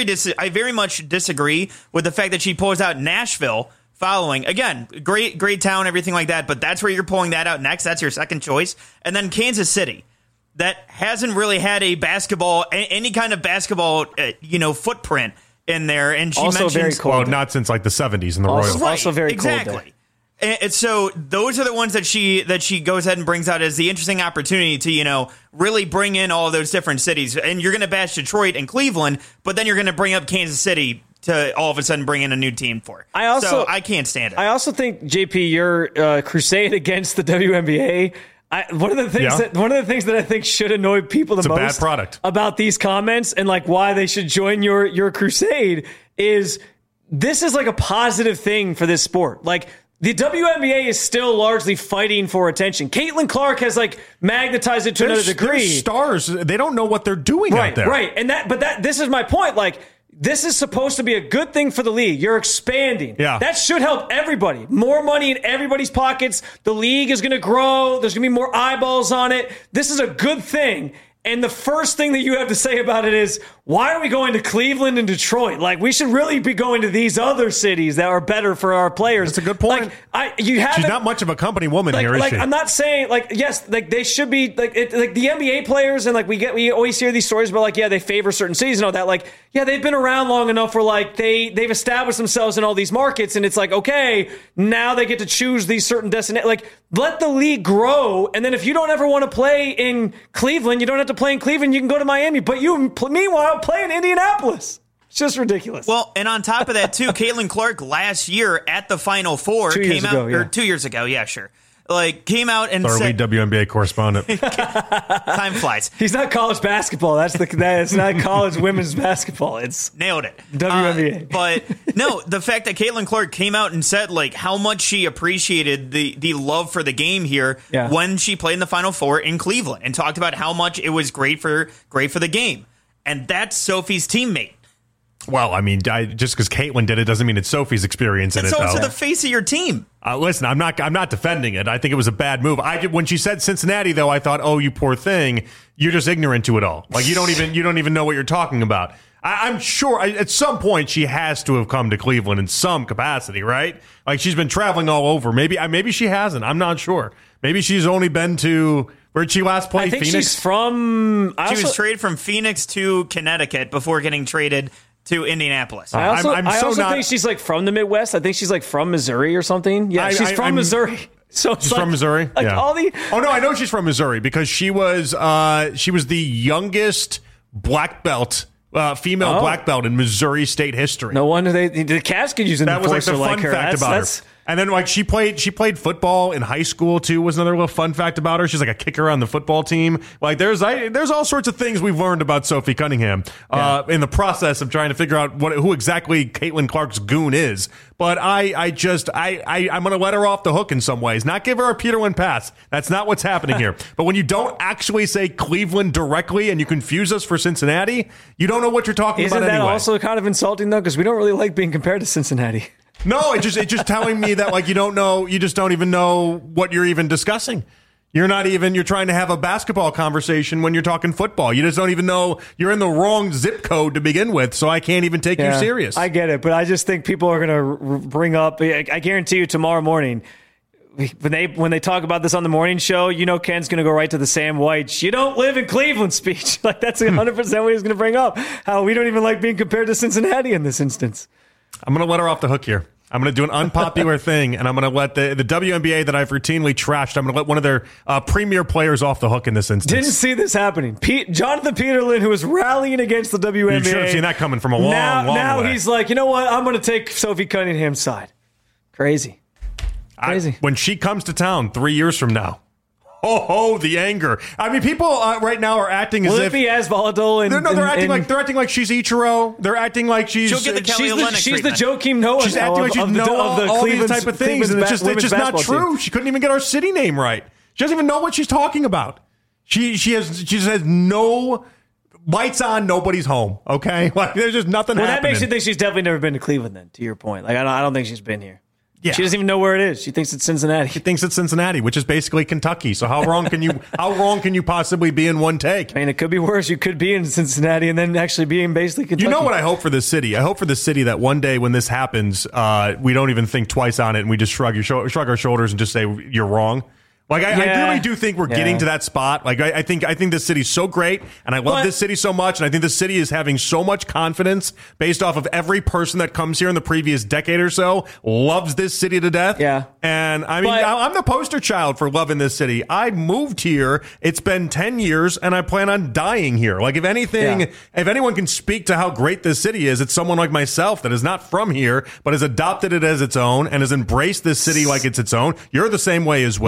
S21: very much disagree with the fact that she pulls out Nashville following. Again, great town, everything like that, but that's where you're pulling that out next. That's your second choice. And then Kansas City, that hasn't really had a basketball, any kind of basketball, footprint in there. And she
S18: also
S21: mentions,
S18: very cold.
S16: Well, not since like the 70s in the Royals.
S21: Right,
S18: also very
S21: exactly.
S18: cold.
S21: And so those are the ones that she goes ahead and brings out as the interesting opportunity to, really bring in all of those different cities. And you're going to bash Detroit and Cleveland, but then you're going to bring up Kansas City to all of a sudden bring in a new team for. So I can't stand it.
S18: I also think, JP, your crusade against the WNBA, one of the things that I think should annoy people the most
S16: bad product
S18: about these comments and like why they should join your crusade is this is like a positive thing for this sport. Like The WNBA is still largely fighting for attention. Caitlin Clark has magnetized it to another degree.
S16: They're stars. They don't know what they're doing out there.
S18: Right. And this is my point. This is supposed to be a good thing for the league. You're expanding.
S16: Yeah.
S18: That should help everybody. More money in everybody's pockets. The league is going to grow. There's going to be more eyeballs on it. This is a good thing. And the first thing that you have to say about it is, why are we going to Cleveland and Detroit? We should really be going to these other cities that are better for our players.
S16: That's a good point. She's not much of a company woman here, is she?
S18: I'm not saying yes, they should be the NBA players, and we always hear these stories about they favor certain cities and all that. They've been around long enough where they've established themselves in all these markets, and it's okay, now they get to choose these certain destinations. Let the league grow, and then if you don't ever want to play in Cleveland, you don't have to play in Cleveland. You can go to Miami, but you meanwhile play in Indianapolis. It's just ridiculous.
S21: Well, and on top of that, too, Caitlin Clark last year at the Final Four
S18: 2 years ago,
S21: or 2 years ago, yeah, sure. Came out and
S16: Our
S21: said,
S16: lead WNBA correspondent.
S21: Time flies.
S18: He's not college basketball. It's not college women's basketball. It's
S21: nailed it.
S18: WNBA.
S21: But no, the fact that Caitlin Clark came out and said how much she appreciated the love for the game here when she played in the Final Four in Cleveland, and talked about how much it was great for the game, and that's Sophie's teammate.
S16: Well, I mean, just because Caitlin did it doesn't mean it's Sophie's experience in it.
S21: It's
S16: though.
S21: also the face of your team.
S16: Listen, I'm not defending it. I think it was a bad move. When she said Cincinnati, though, I thought, oh, you poor thing, you're just ignorant to it all. You don't even know what you're talking about. I'm sure at some point she has to have come to Cleveland in some capacity, right? She's been traveling all over. Maybe she hasn't. I'm not sure. Maybe she's only been to. Where'd she last play?
S18: I think
S16: Phoenix?
S18: She's from.
S21: She was traded from Phoenix to Connecticut before getting traded to Indianapolis.
S18: I also think she's from the Midwest. I think she's from Missouri or something. Yeah, she's from Missouri. So
S16: she's from Missouri.
S18: All the.
S16: Oh no, I know she's from Missouri because she was the youngest black belt. Female black belt in Missouri State history.
S18: No wonder the Cavs could use an
S16: enforcer
S18: enforcer
S16: like her. That was the fun fact about her. And then she played football in high school too. Was another little fun fact about her. She's a kicker on the football team. There's all sorts of things we've learned about Sophie Cunningham in the process of trying to figure out who exactly Caitlin Clark's goon is. But I'm going to let her off the hook in some ways. Not give her a Peterlin pass. That's not what's happening here. But when you don't actually say Cleveland directly and you confuse us for Cincinnati, you don't know what you're talking about anyway.
S18: Isn't that also kind of insulting though? Because we don't really like being compared to Cincinnati.
S16: No, it's just telling me that you don't know, you just don't even know what you're even discussing. You're trying to have a basketball conversation when you're talking football. You just don't even know you're in the wrong zip code to begin with, so I can't even take you serious.
S18: I get it, but I just think people are going to bring up, I guarantee you tomorrow morning, when they talk about this on the morning show, Ken's going to go right to the Sam White, you don't live in Cleveland speech. That's 100% what he's going to bring up. How we don't even like being compared to Cincinnati in this instance.
S16: I'm going to let her off the hook here. I'm going to do an unpopular thing, and I'm going to let the WNBA that I've routinely trashed, I'm going to let one of their premier players off the hook in this instance.
S18: Didn't see this happening. Jonathan Peterlin, who was rallying against the WNBA.
S16: You should have seen that coming from a long way.
S18: Now he's like, you know what? I'm going to take Sophie Cunningham's side. Crazy.
S16: When she comes to town 3 years from now, the anger. I mean, people right now are acting as if...
S18: Will it be as volatile?
S16: They're acting like she's Ichiro. They're acting like she's...
S21: She'll get the Kelly Olynyk
S18: She's the Joakim Noah.
S16: She's acting like she's all these type of things, and it's just not true.
S18: Team.
S16: She couldn't even get our city name right. She doesn't even know what she's talking about. She just has no... Lights on, nobody's home, okay? There's just nothing happening.
S18: That makes you think she's definitely never been to Cleveland then, to your point. I don't think she's been here.
S16: Yeah.
S18: She doesn't even know where it is. She thinks it's Cincinnati.
S16: She thinks it's Cincinnati, which is basically Kentucky. So how wrong can you possibly be in one take?
S18: I mean, it could be worse. You could be in Cincinnati and then actually be in basically Kentucky.
S16: You know what I hope for this city? I hope for this city that one day when this happens, we don't even think twice on it and we just shrug our shoulders and just say you're wrong. I really do think we're getting to that spot. I think this city's so great, and I love this city so much, and I think this city is having so much confidence based off of every person that comes here in the previous decade or so loves this city to death.
S18: Yeah.
S16: And I mean, I'm the poster child for loving this city. I moved here. It's been 10 years, and I plan on dying here. If anyone can speak to how great this city is, it's someone like myself that is not from here, but has adopted it as its own and has embraced this city like it's its own. You're the same way as well.
S18: Yeah,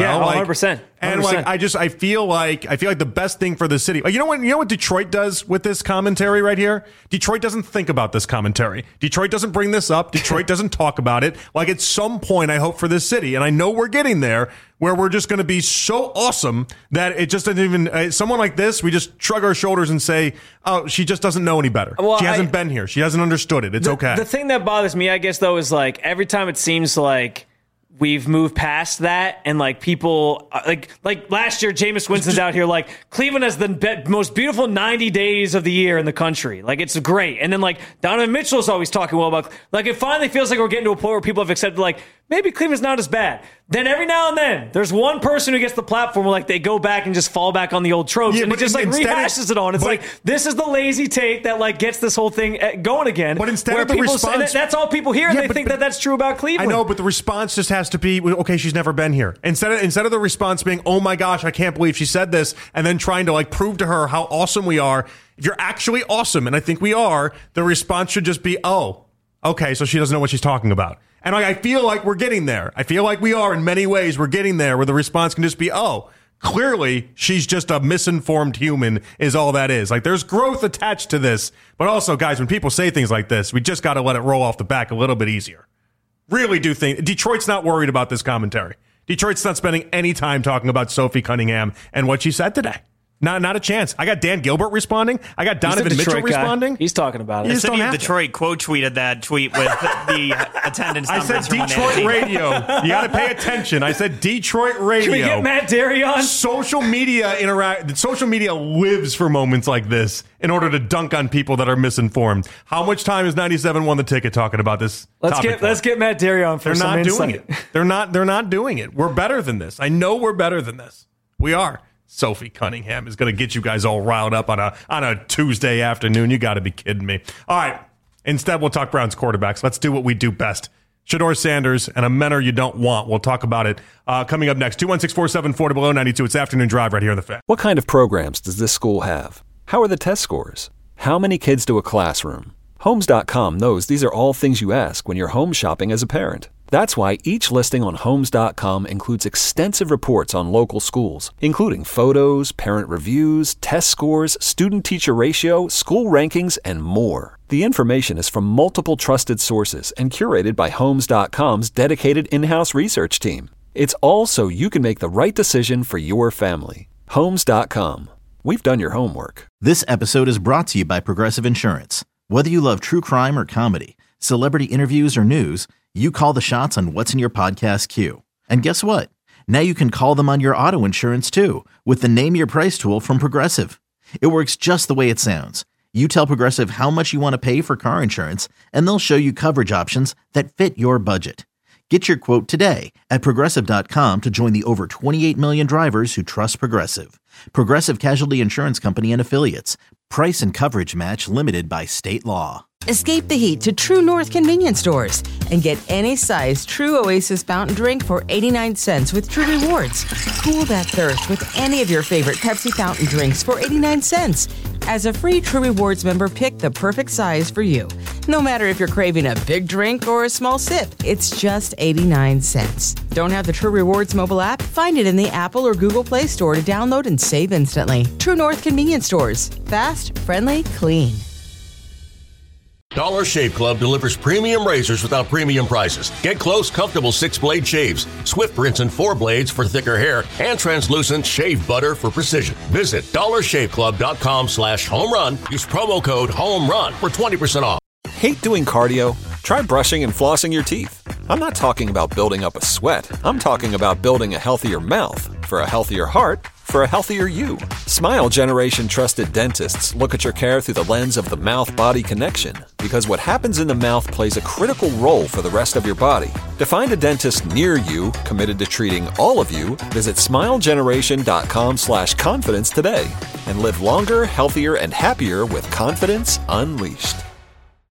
S18: 100%.
S16: And like I feel like the best thing for the city. You know what Detroit does with this commentary right here? Detroit doesn't think about this commentary. Detroit doesn't bring this up. Detroit doesn't talk about it. Like at some point, I hope for this city, and I know we're getting there, where we're just going to be so awesome that it just doesn't even. Someone like this, we just shrug our shoulders and say, "Oh, she just doesn't know any better.
S18: Well,
S16: she hasn't been here. She hasn't understood it. It's okay."
S18: The thing that bothers me, I guess, though, is like every time it seems like we've moved past that, and like people like last year, Jameis Winston's out here like Cleveland has the most beautiful 90 days of the year in the country. Like it's great, and then like Donovan Mitchell's always talking well about. Like it finally feels like we're getting to a point where people have accepted like maybe Cleveland's not as bad. Then every now and then, there's one person who gets the platform where like they go back and just fall back on the old tropes, and it just like rehashes it on. It's like this is the lazy take that like gets this whole thing going again.
S16: But instead of the response,
S18: that's all people hear, and they think that that's true about Cleveland.
S16: I know, but the response just has to be, okay, she's never been here. Instead of the response being, oh my gosh, I can't believe she said this, and then trying to like prove to her how awesome we are. If you're actually awesome, and I think we are, the response should just be, oh, okay, so she doesn't know what she's talking about. And I feel like we're getting there. I feel like we are in many ways. We're getting there where the response can just be, oh, clearly she's just a misinformed human is all that is. Like there's growth attached to this. But also, guys, when people say things like this, we just got to let it roll off the back a little bit easier. Really do think Detroit's not worried about this commentary. Detroit's not spending any time talking about Sophie Cunningham and what she said today. Not a chance. I got Dan Gilbert responding. I got Donovan Mitchell responding.
S18: He's talking about it.
S21: The city of Detroit quote tweeted that tweet with the attendance
S16: numbers. I said Detroit radio. You got to pay attention. I said Detroit radio.
S18: Can we get Matt Derry on?
S16: Social media lives for moments like this in order to dunk on people that are misinformed. How much time is 97 won the ticket talking about this?
S18: Let's get Matt Derry on for some insight.
S16: They're not doing it. They're not doing it. We're better than this. I know we're better than this. We are. Sophie Cunningham is going to get you guys all riled up on a Tuesday afternoon. You got to be kidding me. All right. Instead, we'll talk Browns quarterbacks. Let's do what we do best. Shedeur Sanders and a mentor you don't want. We'll talk about it coming up next. 216-474 below 92. It's Afternoon Drive right here on the Fan.
S1: What kind of programs does this school have? How are the test scores? How many kids do a classroom? Homes.com knows these are all things you ask when you're home shopping as a parent. That's why each listing on Homes.com includes extensive reports on local schools, including photos, parent reviews, test scores, student-teacher ratio, school rankings, and more. The information is from multiple trusted sources and curated by Homes.com's dedicated in-house research team. It's all so you can make the right decision for your family. Homes.com. We've done your homework.
S2: This episode is brought to you by Progressive Insurance. Whether you love true crime or comedy, celebrity interviews or news, you call the shots on what's in your podcast queue. And guess what? Now you can call them on your auto insurance too with the Name Your Price tool from Progressive. It works just the way it sounds. You tell Progressive how much you want to pay for car insurance, and they'll show you coverage options that fit your budget. Get your quote today at Progressive.com to join the over 28 million drivers who trust Progressive. Progressive Casualty Insurance Company and Affiliates. Price and coverage match limited by state law.
S3: Escape the heat to True North convenience stores and get any size True Oasis fountain drink for 89 cents with True Rewards. Cool that thirst with any of your favorite Pepsi fountain drinks for 89 cents. As a free True Rewards member, pick the perfect size for you. No matter if you're craving a big drink or a small sip, it's just 89 cents. Don't have the True Rewards mobile app? Find it in the Apple or Google Play Store to download and save instantly. True North convenience stores. Fast, friendly, clean.
S4: Dollar Shave Club delivers premium razors without premium prices. Get close, comfortable 6-blade shaves, swift rinse and 4 blades for thicker hair, and translucent shave butter for precision. Visit dollarshaveclub.com/home run. Use promo code HOMERUN for 20% off.
S1: Hate doing cardio? Try brushing and flossing your teeth. I'm not talking about building up a sweat. I'm talking about building a healthier mouth for a healthier heart for a healthier you. Smile Generation trusted dentists look at your care through the lens of the mouth-body connection, because what happens in the mouth plays a critical role for the rest of your body. To find a dentist near you committed to treating all of you, visit smilegeneration.com/confidence today and live longer, healthier, and happier with confidence unleashed.